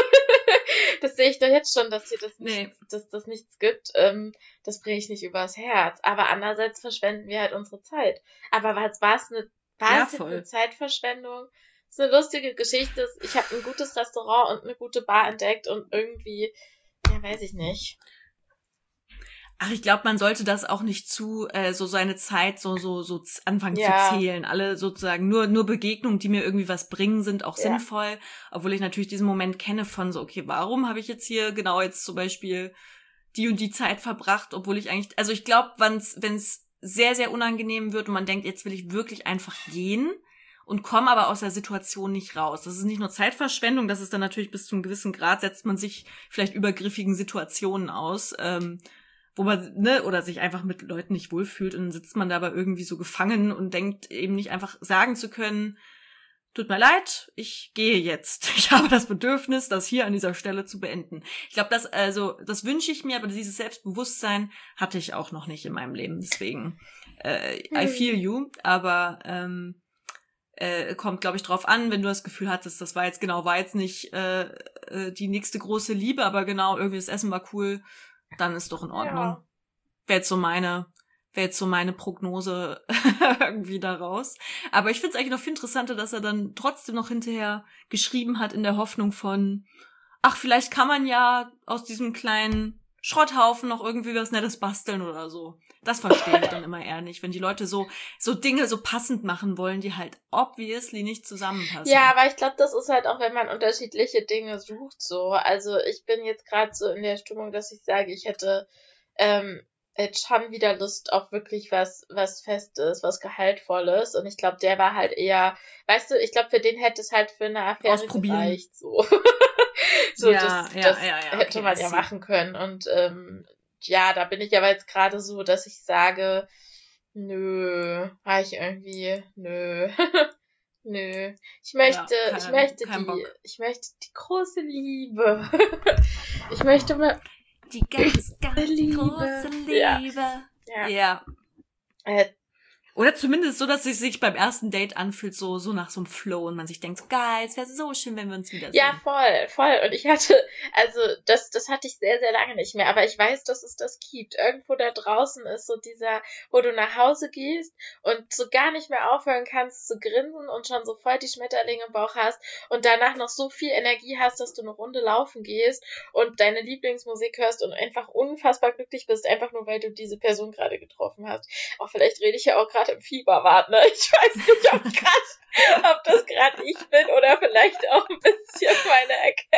Das sehe ich doch jetzt schon, dass hier dass das nichts gibt. Das bringe ich nicht übers Herz. Aber andererseits verschwenden wir halt unsere Zeit. Aber was Wahnsinn, eine Zeitverschwendung. Das ist eine lustige Geschichte. Ich habe ein gutes Restaurant und eine gute Bar entdeckt und irgendwie, ja, weiß ich nicht. Ach, ich glaube, man sollte das auch nicht so seine Zeit so anfangen zu zählen. Alle sozusagen nur Begegnungen, die mir irgendwie was bringen, sind auch sinnvoll. Obwohl ich natürlich diesen Moment kenne von so, okay, warum habe ich jetzt hier genau jetzt zum Beispiel die und die Zeit verbracht, obwohl ich eigentlich, also ich glaube, wenn es sehr, sehr unangenehm wird und man denkt, jetzt will ich wirklich einfach gehen und komme aber aus der Situation nicht raus. Das ist nicht nur Zeitverschwendung, das ist dann natürlich bis zu einem gewissen Grad, setzt man sich vielleicht übergriffigen Situationen aus, wo man, oder sich einfach mit Leuten nicht wohlfühlt und dann sitzt man da aber irgendwie so gefangen und denkt eben nicht einfach sagen zu können, tut mir leid, ich gehe jetzt. Ich habe das Bedürfnis, das hier an dieser Stelle zu beenden. Ich glaube, das wünsche ich mir, aber dieses Selbstbewusstsein hatte ich auch noch nicht in meinem Leben. Deswegen, I feel you, aber kommt, glaube ich, drauf an, wenn du das Gefühl hattest, das war jetzt nicht die nächste große Liebe, aber genau, irgendwie das Essen war cool, dann ist doch in Ordnung. Ja. Wäre jetzt so meine Prognose irgendwie daraus. Aber ich finde es eigentlich noch viel interessanter, dass er dann trotzdem noch hinterher geschrieben hat in der Hoffnung von, ach, vielleicht kann man ja aus diesem kleinen Schrotthaufen noch irgendwie was Nettes basteln oder so. Das verstehe ich dann immer eher nicht, wenn die Leute so Dinge so passend machen wollen, die halt obviously nicht zusammenpassen. Ja, aber ich glaube, das ist halt auch, wenn man unterschiedliche Dinge sucht, so. Also ich bin jetzt gerade so in der Stimmung, dass ich sage, ich hätte jetzt schon wieder Lust auf wirklich was Festes, was Gehaltvolles. Und ich glaube, der war halt eher, weißt du, ich glaube, für den hätte es halt für eine Affäre gereicht, so. So, ja, das hätte man ja machen können. Und da bin ich aber jetzt gerade so, dass ich sage, nö. Nö. Ich möchte die große Liebe. Ich möchte mal die ganz große Liebe. Ja. Oder zumindest so, dass es sich beim ersten Date anfühlt, so nach so einem Flow und man sich denkt, so, geil, es wäre so schön, wenn wir uns wiedersehen. Ja, voll. Und ich hatte, also das hatte ich sehr, sehr lange nicht mehr, aber ich weiß, dass es das gibt. Irgendwo da draußen ist so dieser, wo du nach Hause gehst und so gar nicht mehr aufhören kannst zu grinsen und schon so voll die Schmetterlinge im Bauch hast und danach noch so viel Energie hast, dass du eine Runde laufen gehst und deine Lieblingsmusik hörst und einfach unfassbar glücklich bist, einfach nur, weil du diese Person gerade getroffen hast. Auch vielleicht rede ich ja auch gerade im Fieberwart, ne? Ich weiß nicht, ob das gerade ich bin oder vielleicht auch ein bisschen meine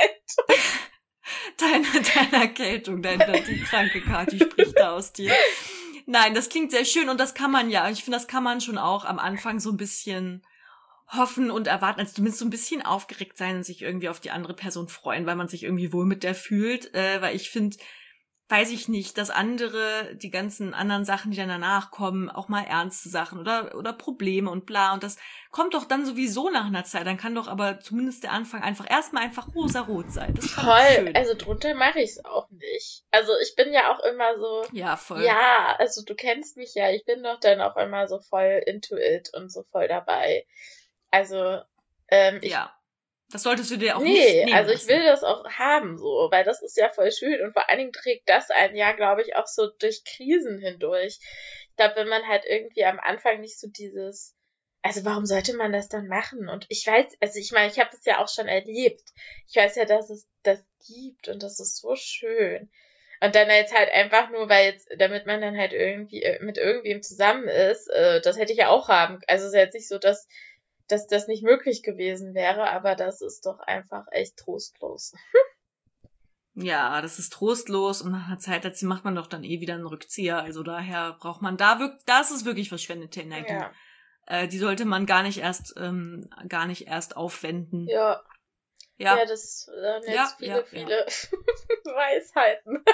Erkältung. Deine Erkältung, die kranke Kathi spricht da aus dir. Nein, das klingt sehr schön und das kann man ja. Ich finde, das kann man schon auch am Anfang so ein bisschen hoffen und erwarten, also zumindest so ein bisschen aufgeregt sein und sich irgendwie auf die andere Person freuen, weil man sich irgendwie wohl mit der fühlt, weil ich finde, weiß ich nicht, dass die ganzen anderen Sachen, die dann danach kommen, auch mal ernste Sachen oder Probleme und bla. Und das kommt doch dann sowieso nach einer Zeit. Dann kann doch aber zumindest der Anfang erstmal einfach rosarot sein. Das voll, schön. Also drunter mache ich es auch nicht. Also ich bin ja auch immer so. Ja, voll. Ja, also du kennst mich ja. Ich bin doch dann auch immer so voll into it und so voll dabei. Also, ja. Das solltest du dir auch nicht nehmen also ich lassen. will das auch haben, so, weil das ist ja voll schön und vor allen Dingen trägt das ein Jahr, glaube ich, auch so durch Krisen hindurch. Ich glaube, wenn man halt irgendwie am Anfang nicht so dieses, also warum sollte man das dann machen? Und ich weiß, also ich meine, ich habe das ja auch schon erlebt. Ich weiß ja, dass es das gibt und das ist so schön. Und dann jetzt halt einfach nur, damit man dann halt irgendwie mit irgendwem zusammen ist, das hätte ich ja auch haben. Also es ist jetzt nicht so, dass das nicht möglich gewesen wäre, aber das ist doch einfach echt trostlos. Ja, das ist trostlos und nach einer Zeit macht man doch dann wieder einen Rückzieher. Also daher braucht man das ist wirklich verschwendete Energie. Ja. Die sollte man gar nicht erst aufwenden. Ja. Das sind jetzt viele Weisheiten.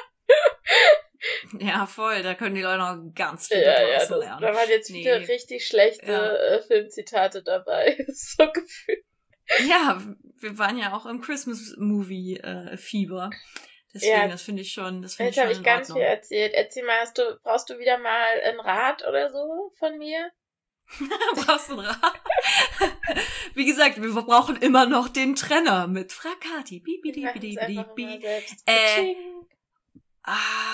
Ja, voll, da können die Leute noch ganz viel lernen. Da waren jetzt viele richtig schlechte Filmzitate dabei, so gefühlt. Ja, wir waren ja auch im Christmas-Movie-Fieber. Deswegen, das finde ich schon Jetzt habe ich ganz viel erzählt. Erzähl mal, brauchst du wieder mal einen Rat oder so von mir? Brauchst du einen Rat? Wie gesagt, wir brauchen immer noch den Trenner mit Frag Kathi.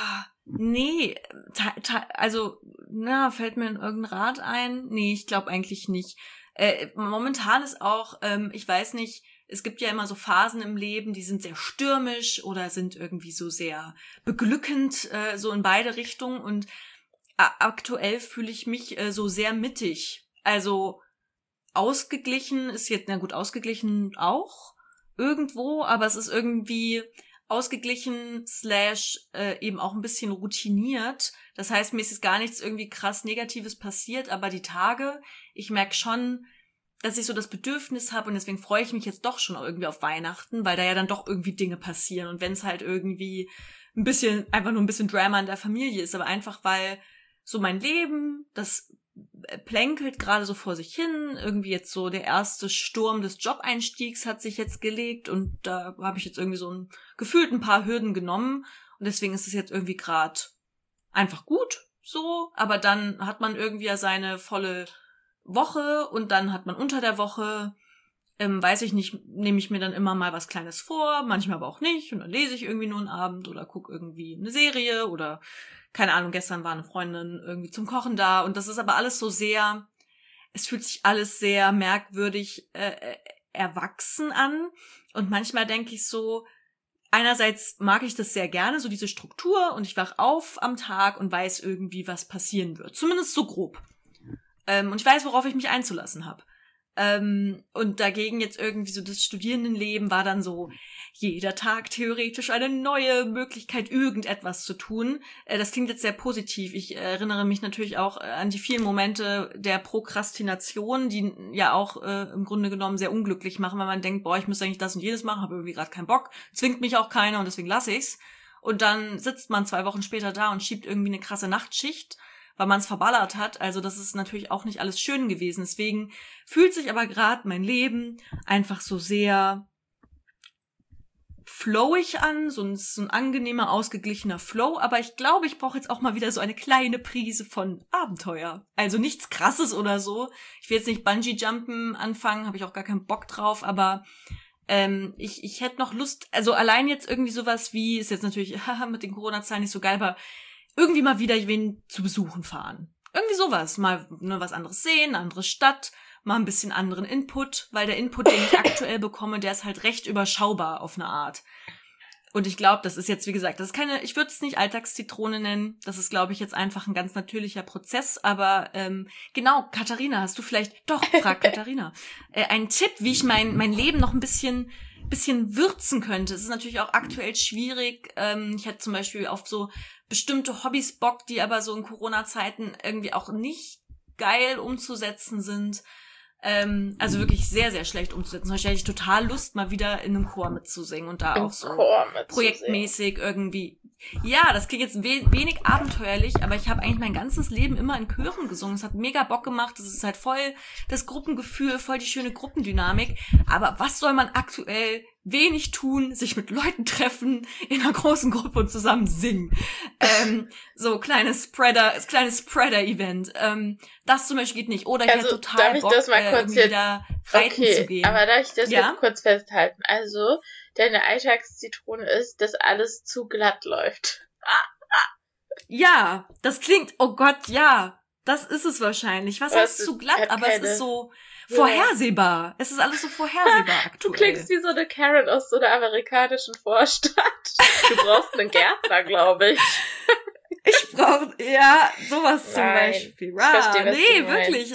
Nee, also, fällt mir irgendein Rat ein? Nee, ich glaube eigentlich nicht. Momentan ist auch, ich weiß nicht, es gibt ja immer so Phasen im Leben, die sind sehr stürmisch oder sind irgendwie so sehr beglückend, so in beide Richtungen. Und aktuell fühle ich mich so sehr mittig. Also ausgeglichen ist jetzt, ausgeglichen auch irgendwo, aber es ist irgendwie ausgeglichen / eben auch ein bisschen routiniert. Das heißt, mir ist jetzt gar nichts irgendwie krass Negatives passiert, aber die Tage, ich merke schon, dass ich so das Bedürfnis habe und deswegen freue ich mich jetzt doch schon irgendwie auf Weihnachten, weil da ja dann doch irgendwie Dinge passieren und wenn es halt irgendwie einfach nur ein bisschen Drama in der Familie ist, aber einfach weil so mein Leben, das plänkelt gerade so vor sich hin, irgendwie jetzt so der erste Sturm des Job-Einstiegs hat sich jetzt gelegt und da habe ich jetzt irgendwie so gefühlt ein paar Hürden genommen und deswegen ist es jetzt irgendwie gerade einfach gut so, aber dann hat man irgendwie ja seine volle Woche und dann hat man unter der Woche, weiß ich nicht, nehme ich mir dann immer mal was Kleines vor, manchmal aber auch nicht und dann lese ich irgendwie nur einen Abend oder gucke irgendwie eine Serie oder keine Ahnung, gestern war eine Freundin irgendwie zum Kochen da und das ist aber alles so sehr, es fühlt sich alles sehr merkwürdig erwachsen an und manchmal denke ich so, einerseits mag ich das sehr gerne, so diese Struktur und ich wach auf am Tag und weiß irgendwie, was passieren wird, zumindest so grob. Und ich weiß, worauf ich mich einzulassen habe. Und dagegen jetzt irgendwie so das Studierendenleben war dann so, jeder Tag theoretisch eine neue Möglichkeit, irgendetwas zu tun. Das klingt jetzt sehr positiv. Ich erinnere mich natürlich auch an die vielen Momente der Prokrastination, die ja auch im Grunde genommen sehr unglücklich machen, weil man denkt, boah, ich müsste eigentlich das und jenes machen, habe irgendwie gerade keinen Bock, zwingt mich auch keiner und deswegen lasse ich's. Und dann sitzt man 2 Wochen später da und schiebt irgendwie eine krasse Nachtschicht, weil man es verballert hat. Also das ist natürlich auch nicht alles schön gewesen. Deswegen fühlt sich aber gerade mein Leben einfach so sehr flowig an, so ein angenehmer, ausgeglichener Flow. Aber ich glaube, ich brauche jetzt auch mal wieder so eine kleine Prise von Abenteuer. Also nichts Krasses oder so. Ich will jetzt nicht Bungee-Jumpen anfangen, habe ich auch gar keinen Bock drauf. Aber ich hätte noch Lust, also allein jetzt irgendwie sowas wie, ist jetzt natürlich mit den Corona-Zahlen nicht so geil, aber irgendwie mal wieder wen zu besuchen fahren. Irgendwie sowas. Mal was anderes sehen, eine andere Stadt, mal ein bisschen anderen Input, weil der Input, den ich aktuell bekomme, der ist halt recht überschaubar auf eine Art. Und ich glaube, das ist jetzt, wie gesagt, das ist keine, ich würde es nicht Alltagszitrone nennen, das ist, glaube ich, jetzt einfach ein ganz natürlicher Prozess, aber genau, Katharina, hast du vielleicht, doch, frag Katharina, einen Tipp, wie ich mein Leben noch ein bisschen würzen könnte. Es ist natürlich auch aktuell schwierig. Ich hätte zum Beispiel auf so bestimmte Hobbys Bock, die aber so in Corona-Zeiten irgendwie auch nicht geil umzusetzen sind. Also wirklich sehr, sehr schlecht umzusetzen. Zum Beispiel hätte ich total Lust, mal wieder in einem Chor mitzusingen und da auch so projektmäßig irgendwie. Ja, das klingt jetzt wenig abenteuerlich, aber ich habe eigentlich mein ganzes Leben immer in Chören gesungen. Es hat mega Bock gemacht. Es ist halt voll das Gruppengefühl, voll die schöne Gruppendynamik. Aber was soll man aktuell wenig tun, sich mit Leuten treffen, in einer großen Gruppe und zusammen singen? So kleines Spreader-Event. Das zum Beispiel geht nicht. Oder ich hätte total Bock, das mal kurz jetzt, wieder reiten zu gehen. Aber darf ich das jetzt kurz festhalten? Also, deine Alltagszitrone ist, dass alles zu glatt läuft. Ja, das klingt, oh Gott, ja, das ist es wahrscheinlich. Was heißt zu glatt? Aber es ist so vorhersehbar. Es ist alles so vorhersehbar aktuell. Du klingst wie so eine Karen aus so einer amerikanischen Vorstadt. Du brauchst einen Gärtner, glaube ich. Ich brauche, ja, sowas zum Nein, Beispiel. Ich verstehe, was nee, du wirklich.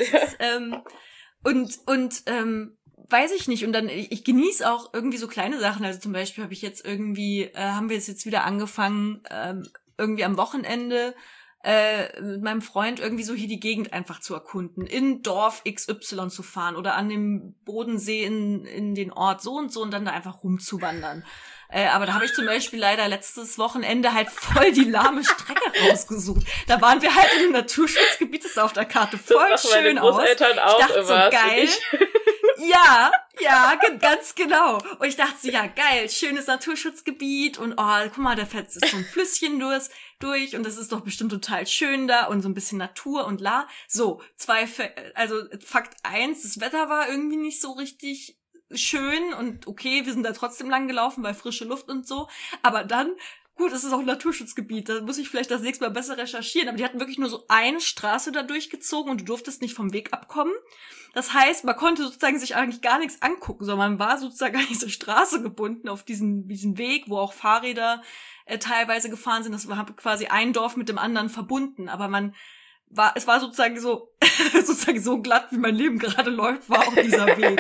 Es ist, weiß ich nicht. Und dann, ich genieße auch irgendwie so kleine Sachen. Also zum Beispiel habe ich jetzt irgendwie, haben wir jetzt wieder angefangen, irgendwie am Wochenende mit meinem Freund irgendwie so hier die Gegend einfach zu erkunden, in Dorf XY zu fahren oder an dem Bodensee in den Ort so und so und dann da einfach rumzuwandern. Aber da habe ich zum Beispiel leider letztes Wochenende halt voll die lahme Strecke rausgesucht. Da waren wir halt in einem Naturschutzgebiet, das sah auf der Karte voll schön aus. Ich dachte so, geil. Ja, ganz genau. Und ich dachte so, ja, geil, schönes Naturschutzgebiet und oh, guck mal, da fährt so ein Flüsschen durch und das ist doch bestimmt total schön da und so ein bisschen Natur und So, Fakt 1, das Wetter war irgendwie nicht so richtig schön und okay, wir sind da trotzdem lang gelaufen, weil frische Luft und so, aber dann gut, es ist auch ein Naturschutzgebiet, da muss ich vielleicht das nächste Mal besser recherchieren, aber die hatten wirklich nur so eine Straße da durchgezogen und du durftest nicht vom Weg abkommen. Das heißt, man konnte sozusagen sich eigentlich gar nichts angucken, sondern man war sozusagen an diese Straße gebunden, auf diesen Weg, wo auch Fahrräder teilweise gefahren sind. Das war quasi ein Dorf mit dem anderen verbunden, aber es war sozusagen so glatt, wie mein Leben gerade läuft, war auch dieser Weg.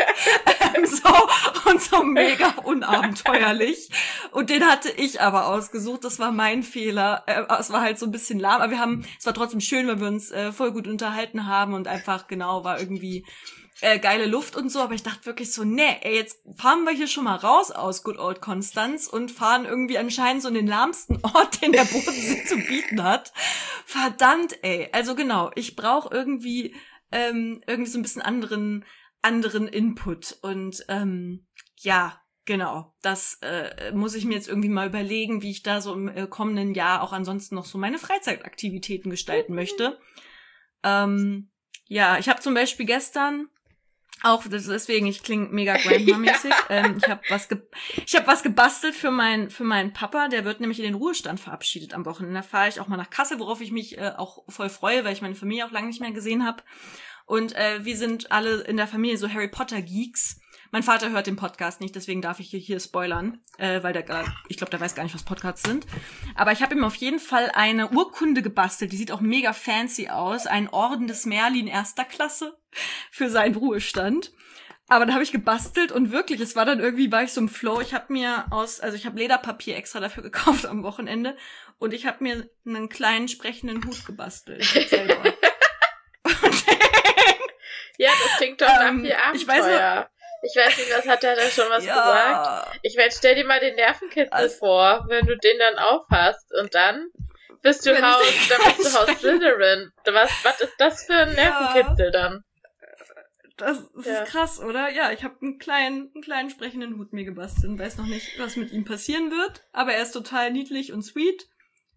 So mega unabenteuerlich. Und den hatte ich aber ausgesucht. Das war mein Fehler. Es war halt so ein bisschen lahm, aber es war trotzdem schön, weil wir uns voll gut unterhalten haben und einfach, genau, war irgendwie geile Luft und so, aber ich dachte wirklich so, nee, ey, jetzt fahren wir hier schon mal raus aus Good Old Konstanz und fahren irgendwie anscheinend so in den lahmsten Ort, den der Bodensee zu bieten hat. Verdammt, ey. Also genau, ich brauche irgendwie so ein bisschen anderen Input und ja, genau, das muss ich mir jetzt irgendwie mal überlegen, wie ich da so im kommenden Jahr auch ansonsten noch so meine Freizeitaktivitäten gestalten möchte. Ja, ich habe zum Beispiel gestern auch, deswegen, ich klinge mega Grandma-mäßig. Ich habe was gebastelt für meinen Papa. Der wird nämlich in den Ruhestand verabschiedet am Wochenende. Da fahre ich auch mal nach Kassel, worauf ich mich auch voll freue, weil ich meine Familie auch lange nicht mehr gesehen habe. Und wir sind alle in der Familie so Harry Potter-Geeks. Mein Vater hört den Podcast nicht, deswegen darf ich hier spoilern, weil ich glaube, der weiß gar nicht, was Podcasts sind. Aber ich habe ihm auf jeden Fall eine Urkunde gebastelt, die sieht auch mega fancy aus, ein Orden des Merlin 1. Klasse für seinen Ruhestand. Aber da habe ich gebastelt und wirklich, war ich so im Flow. Ich habe Lederpapier extra dafür gekauft am Wochenende und ich habe mir einen kleinen sprechenden Hut gebastelt selber. Ja, das klingt doch nach viel Abenteuer. Ich weiß nicht, was hat der da schon gesagt? Ich meine, stell dir mal den Nervenkitzel vor, wenn du den dann aufhast und dann bist du Haus Slytherin. Was ist das für ein Nervenkitzel dann? Das ist krass, oder? Ja, ich habe einen kleinen sprechenden Hut mir gebastelt und weiß noch nicht, was mit ihm passieren wird, aber er ist total niedlich und sweet.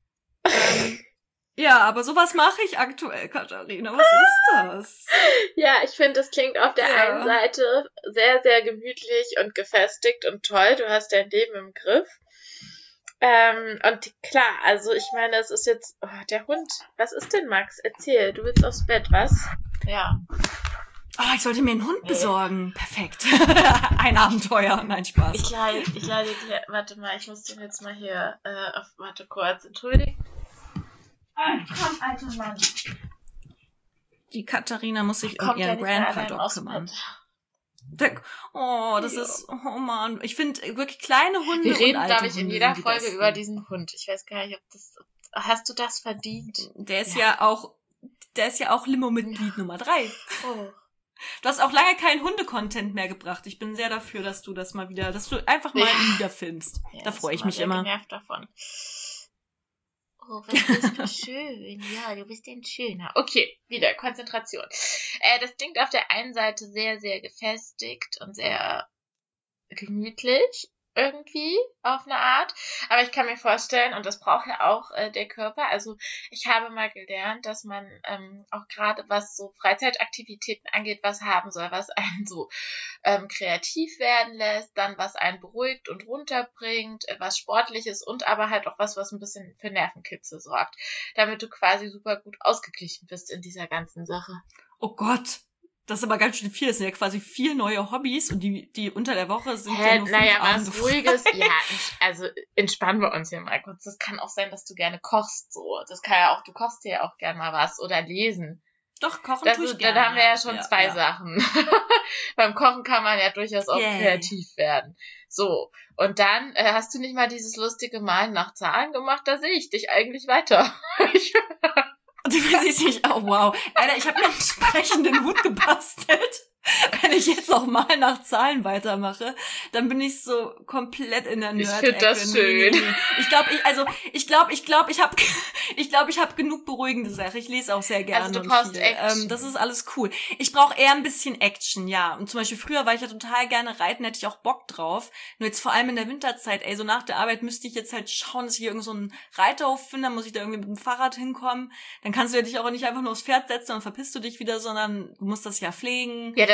Ja, aber sowas mache ich aktuell, Katharina. Was ist das? Ja, ich finde, das klingt auf der einen Seite sehr, sehr gemütlich und gefestigt und toll. Du hast dein Leben im Griff. Und klar, also ich meine, es ist jetzt... Oh, der Hund. Was ist denn, Max? Erzähl, du willst aufs Bett, was? Ja. Oh, ich sollte mir einen Hund besorgen. Perfekt. Ein Abenteuer. Nein, Spaß. Ich leide dir... Warte mal, ich muss den jetzt mal hier... warte kurz, entschuldigt. Komm, alter Mann. Die Katharina muss sich um ihren Grandpa-Dog kümmern. Oh Mann. Ich finde wirklich kleine Hunde. Wir reden, glaube ich, in jeder Folge über diesen Hund. Ich weiß gar nicht, hast du das verdient? Der ist ja auch Limo-Mitglied Nummer 3. Oh. Du hast auch lange keinen Hunde-Content mehr gebracht. Ich bin sehr dafür, dass du das mal wieder, dass du einfach mal ihn wieder filmst. Ja, da freue ich mich immer. Ich bin genervt davon. Oh, was bist du schön. Ja, du bist ein Schöner. Okay, wieder Konzentration. Das klingt auf der einen Seite sehr, sehr gefestigt und sehr gemütlich irgendwie auf eine Art. Aber ich kann mir vorstellen, und das braucht ja auch der Körper, also ich habe mal gelernt, dass man auch gerade was so Freizeitaktivitäten angeht, was haben soll, was einen so kreativ werden lässt, dann was einen beruhigt und runterbringt, was Sportliches und aber halt auch was ein bisschen für Nervenkitzel sorgt, damit du quasi super gut ausgeglichen bist in dieser ganzen Sache. Oh Gott! Das ist aber ganz schön viel. Das sind ja quasi 4 neue Hobbys und die unter der Woche sind ja nur 5 Abende. Was Ruhiges. Ja, also entspannen wir uns hier mal kurz. Das kann auch sein, dass du gerne kochst, so. Das kann ja auch, du kochst ja auch gerne mal was oder lesen. Doch, kochen tue ich gerne. Da haben wir ja schon 2 Sachen. Beim Kochen kann man ja durchaus auch kreativ werden. So. Und dann hast du nicht mal dieses lustige Malen nach Zahlen gemacht? Da sehe ich dich eigentlich weiter. Du siehst nicht, oh wow. Alter, ich habe mir einen sprechenden Hut gebastelt. Wenn ich jetzt noch mal nach Zahlen weitermache, dann bin ich so komplett in der Nerd-Ecke. Ich finde das schön. Nee. Ich glaube, ich habe genug beruhigende Sachen. Ich lese auch sehr gerne. Also du brauchst Action. Das ist alles cool. Ich brauche eher ein bisschen Action, ja. Und zum Beispiel früher war ich ja total gerne reiten, hätte ich auch Bock drauf. Nur jetzt vor allem in der Winterzeit, so nach der Arbeit müsste ich jetzt halt schauen, dass ich irgend so einen Reiterhof finde, dann muss ich da irgendwie mit dem Fahrrad hinkommen. Dann kannst du ja dich auch nicht einfach nur aufs Pferd setzen und verpisst du dich wieder, sondern du musst das ja pflegen. Ja,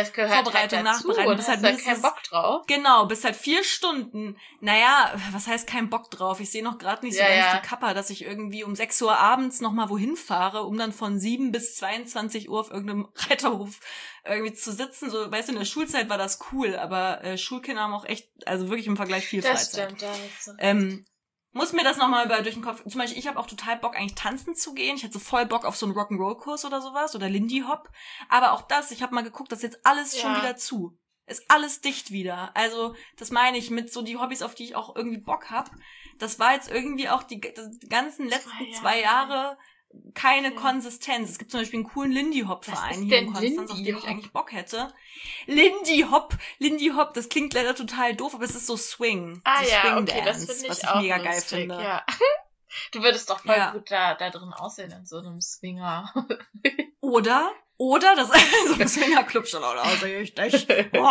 das gehört Vorbereitung, halt dazu, Nachbereitung. und Bist hast halt da keinen Bock drauf. Genau, bist halt 4 Stunden. Naja, was heißt kein Bock drauf? Ich sehe noch gerade nicht so ganz die Kappa, dass ich irgendwie um 6 Uhr abends noch mal wohin fahre, um dann von 7 bis 22 Uhr auf irgendeinem Reiterhof irgendwie zu sitzen. So, weißt du, in der Schulzeit war das cool, aber Schulkinder haben auch echt, also wirklich im Vergleich viel Freizeit. Das stimmt, ja. Muss mir das nochmal durch den Kopf... Zum Beispiel, ich habe auch total Bock, eigentlich tanzen zu gehen. Ich hätte so voll Bock auf so einen Rock'n'Roll-Kurs oder sowas oder Lindy Hop. Aber auch das, ich habe mal geguckt, das ist jetzt alles schon wieder zu. Ist alles dicht wieder. Also, das meine ich mit so die Hobbys, auf die ich auch irgendwie Bock hab. Das war jetzt irgendwie auch die ganzen letzten 2 Jahre keine Konsistenz. Es gibt zum Beispiel einen coolen Lindy-Hop-Verein hier in Konstanz, auf den ich eigentlich Bock hätte. Lindy Hop, das klingt leider total doof, aber es ist so Swing. Ah so ja, Swing okay, Dance, das finde was ich ich auch mega lustig, geil finde. Ja. Du würdest doch voll gut da drin aussehen, in so einem Swinger. Oder das so ein Swingerclub schon auch aussehe ich nicht.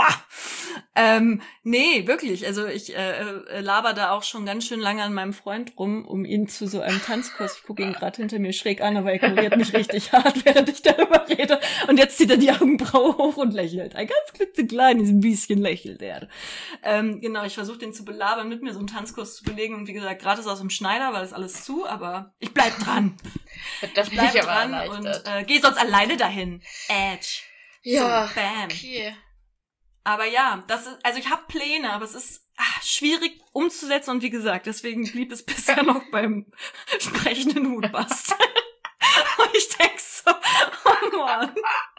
Nee, wirklich. Also ich laber da auch schon ganz schön lange an meinem Freund rum, um ihn zu so einem Tanzkurs. Ich gucke ihn gerade hinter mir schräg an, aber er ignoriert mich richtig hart, während ich darüber rede. Und jetzt zieht er die Augenbraue hoch und lächelt. Ein ganz klitzekleines bisschen lächelt er. Genau, ich versuche den zu belabern, mit mir so einen Tanzkurs zu belegen. Und wie gesagt, gratis aus dem Schneider, weil es alles zu, aber ich bleib dran. Ich bleib dran und geh sonst alleine dahin. Edge. Ja, so, bam. Okay. Aber ja, das ist, also ich habe Pläne, aber es ist schwierig umzusetzen und wie gesagt, deswegen blieb es bisher noch beim sprechenden Hutbast. Und ich denk so, oh Mann.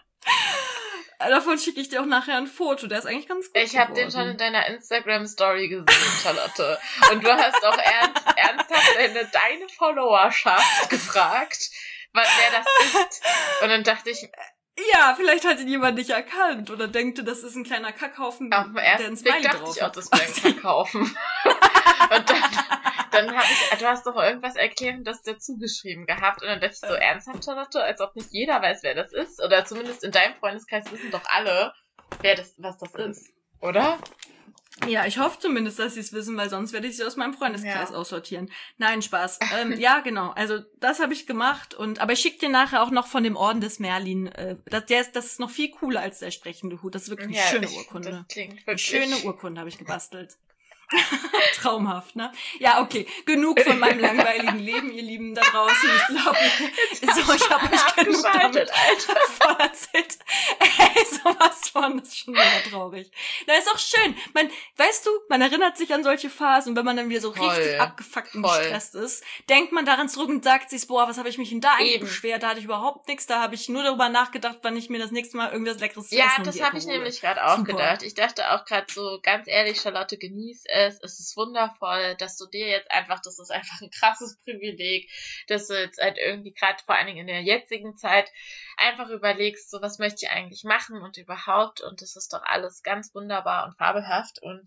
Davon schicke ich dir auch nachher ein Foto, der ist eigentlich ganz gut Ich habe den schon in deiner Instagram-Story gesehen, Charlotte. Und du hast auch ernsthaft deine Followerschaft gefragt, wer das ist. Und dann dachte ich... Ja, vielleicht hat ihn jemand nicht erkannt oder denkte, das ist ein kleiner Kackhaufen, der ein Smiley drauf hat. Ich auch, das wäre ein Kackhaufen. Und dann habe du hast doch irgendwas Erklärendes dazu geschrieben gehabt. Und dann dachte ich so, ernsthaft, Charlotte, als ob nicht jeder weiß, wer das ist. Oder zumindest in deinem Freundeskreis wissen doch alle, was das ist. Oder? Ja, ich hoffe zumindest, dass sie es wissen, weil sonst werde ich sie aus meinem Freundeskreis aussortieren. Nein, Spaß. Ja, genau. Also das habe ich gemacht. Aber ich schicke dir nachher auch noch von dem Orden des Merlin. Das ist noch viel cooler als der sprechende Hut. Das ist wirklich eine schöne Urkunde. Das klingt wirklich... Schöne Urkunde habe ich gebastelt. Traumhaft, ne? Ja, okay. Genug von meinem langweiligen Leben, ihr Lieben da draußen. Ich glaube, ich habe mich genug damit voll erzählt. Ey, sowas von, das ist schon wieder traurig. Na, ist auch schön. Man erinnert sich an solche Phasen, wenn man dann wieder so richtig abgefuckt und gestresst ist, denkt man daran zurück und sagt sich, boah, was habe ich mich denn da eigentlich beschwert? Da hatte ich überhaupt nichts, da habe ich nur darüber nachgedacht, wann ich mir das nächste Mal irgendwas Leckeres zu essen Ja, das habe ich nämlich gerade auch gedacht. Ich dachte auch gerade so, ganz ehrlich, Charlotte, genieß es. Es ist wundervoll, dass du dir jetzt einfach, das ist einfach ein krasses Privileg, dass du jetzt halt irgendwie gerade vor allen Dingen in der jetzigen Zeit einfach überlegst, so was möchte ich eigentlich machen und überhaupt, und das ist doch alles ganz wunderbar und fabelhaft und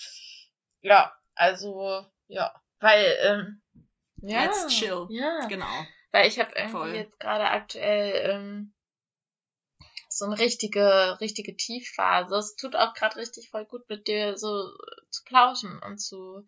Let's chill. Ja, genau. Weil ich habe irgendwie jetzt gerade aktuell so eine richtige Tiefphase. Es tut auch gerade richtig voll gut, mit dir so zu plauschen und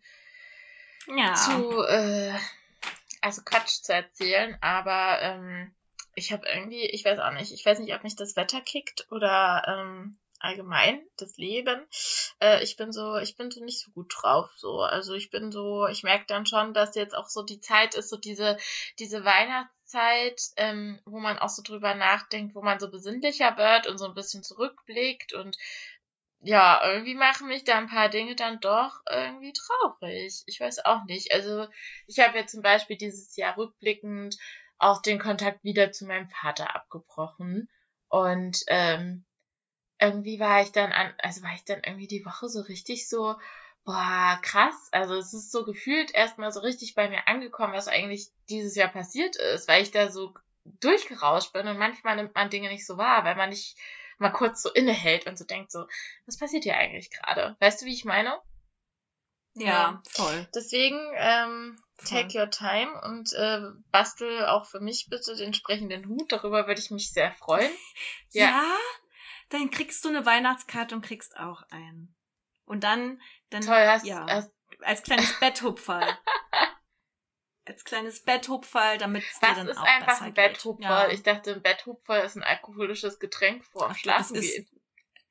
also Quatsch zu erzählen, aber ich habe irgendwie, ich weiß nicht, ob mich das Wetter kickt oder allgemein das Leben. Ich bin so nicht so gut drauf, so. Also ich merke dann schon, dass jetzt auch so die Zeit ist, so diese Weihnachtszeit, wo man auch so drüber nachdenkt, wo man so besinnlicher wird und so ein bisschen zurückblickt und ja, irgendwie machen mich da ein paar Dinge dann doch irgendwie traurig. Ich weiß auch nicht. Also ich habe ja zum Beispiel dieses Jahr rückblickend auch den Kontakt wieder zu meinem Vater abgebrochen und irgendwie war ich dann irgendwie die Woche so richtig so, boah, krass. Also es ist so gefühlt erstmal so richtig bei mir angekommen, was eigentlich dieses Jahr passiert ist, weil ich da so durchgerauscht bin und manchmal nimmt man Dinge nicht so wahr, weil man nicht mal kurz so innehält und so denkt so, was passiert hier eigentlich gerade? Weißt du, wie ich meine? Ja, voll. Deswegen, take your time und bastel auch für mich bitte den sprechenden Hut. Darüber würde ich mich sehr freuen. Ja, dann kriegst du eine Weihnachtskarte und kriegst auch einen. Und dann toll, als kleines Betthupferl. Als kleines Betthupferl, damit es dir dann auch besser geht. Was ist einfach ein Betthupferl? Ja. Ich dachte, ein Betthupferl ist ein alkoholisches Getränk vorm Schlafengehen.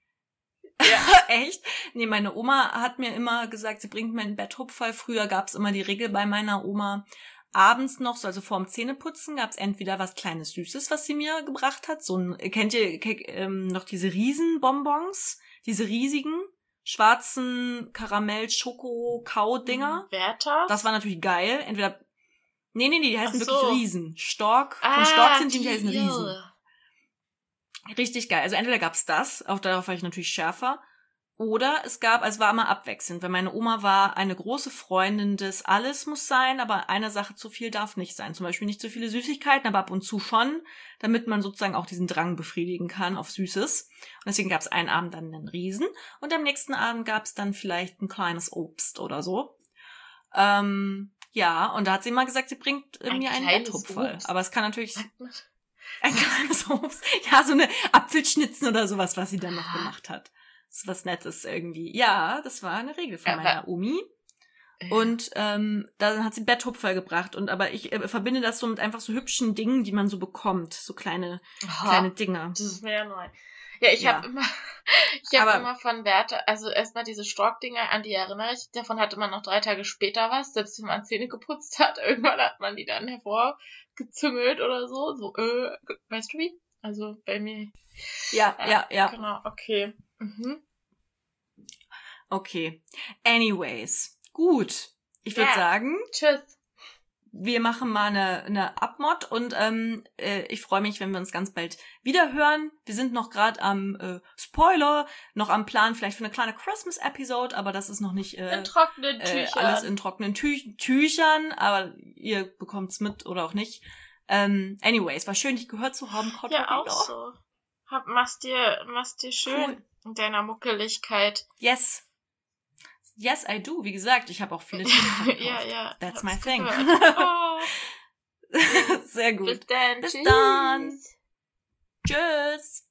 Ja. Echt? Nee, meine Oma hat mir immer gesagt, sie bringt mir einen Betthupferl. Früher gab's immer die Regel bei meiner Oma, abends noch, so also vorm Zähneputzen, gab's entweder was Kleines Süßes, was sie mir gebracht hat. So ein, kennt ihr noch diese Riesenbonbons? Diese riesigen, schwarzen Karamell-Schoko-Kau-Dinger? Werther? Das war natürlich geil. Entweder, nee, die heißen Ach so. wirklich Riesen. Von Stork sind die heißen die Riesen. Richtig geil. Also entweder gab's das, auch darauf war ich natürlich schärfer, oder es war immer abwechselnd, weil meine Oma war eine große Freundin des alles muss sein, aber eine Sache zu viel darf nicht sein. Zum Beispiel nicht zu viele Süßigkeiten, aber ab und zu schon, damit man sozusagen auch diesen Drang befriedigen kann auf Süßes. Und deswegen gab's einen Abend dann einen Riesen und am nächsten Abend gab's dann vielleicht ein kleines Obst oder so. Ja, und da hat sie immer gesagt, sie bringt mir einen Betthupferl. Aber es kann natürlich... Ein kleines Obst. Ja, so eine Apfelschnitzen oder sowas, was sie dann noch gemacht hat. So was Nettes irgendwie. Ja, das war eine Regel von meiner Omi. Und dann hat sie Betthupferl gebracht. Aber ich verbinde das so mit einfach so hübschen Dingen, die man so bekommt. So kleine Dinge. Das ist mir ja neu. Ja, ich habe immer von Werte, also erstmal diese Stork-Dinger, an die erinnere ich. Davon hatte man noch 3 Tage später was, selbst wenn man Zähne geputzt hat. Irgendwann hat man die dann hervorgezüngelt oder so. So, weißt du wie? Also bei mir. Ja. Genau, okay. Mhm. Okay. Anyways. Gut. Ich würde sagen. Tschüss. Wir machen mal eine Abmod und ich freue mich, wenn wir uns ganz bald wieder hören. Wir sind noch gerade am Spoiler, noch am Plan vielleicht für eine kleine Christmas-Episode, aber das ist noch nicht in trockenen Tüchern. Alles in trockenen Tüchern, aber ihr bekommt's mit oder auch nicht. Anyways, war schön, dich gehört zu haben. Ja, auch so. Mach's dir schön in deiner Muckeligkeit. Yes, I do. Wie gesagt, ich habe auch viele Themen. Ja. That's my thing. Oh. Sehr gut. Bis dann. Bis dann. Tschüss.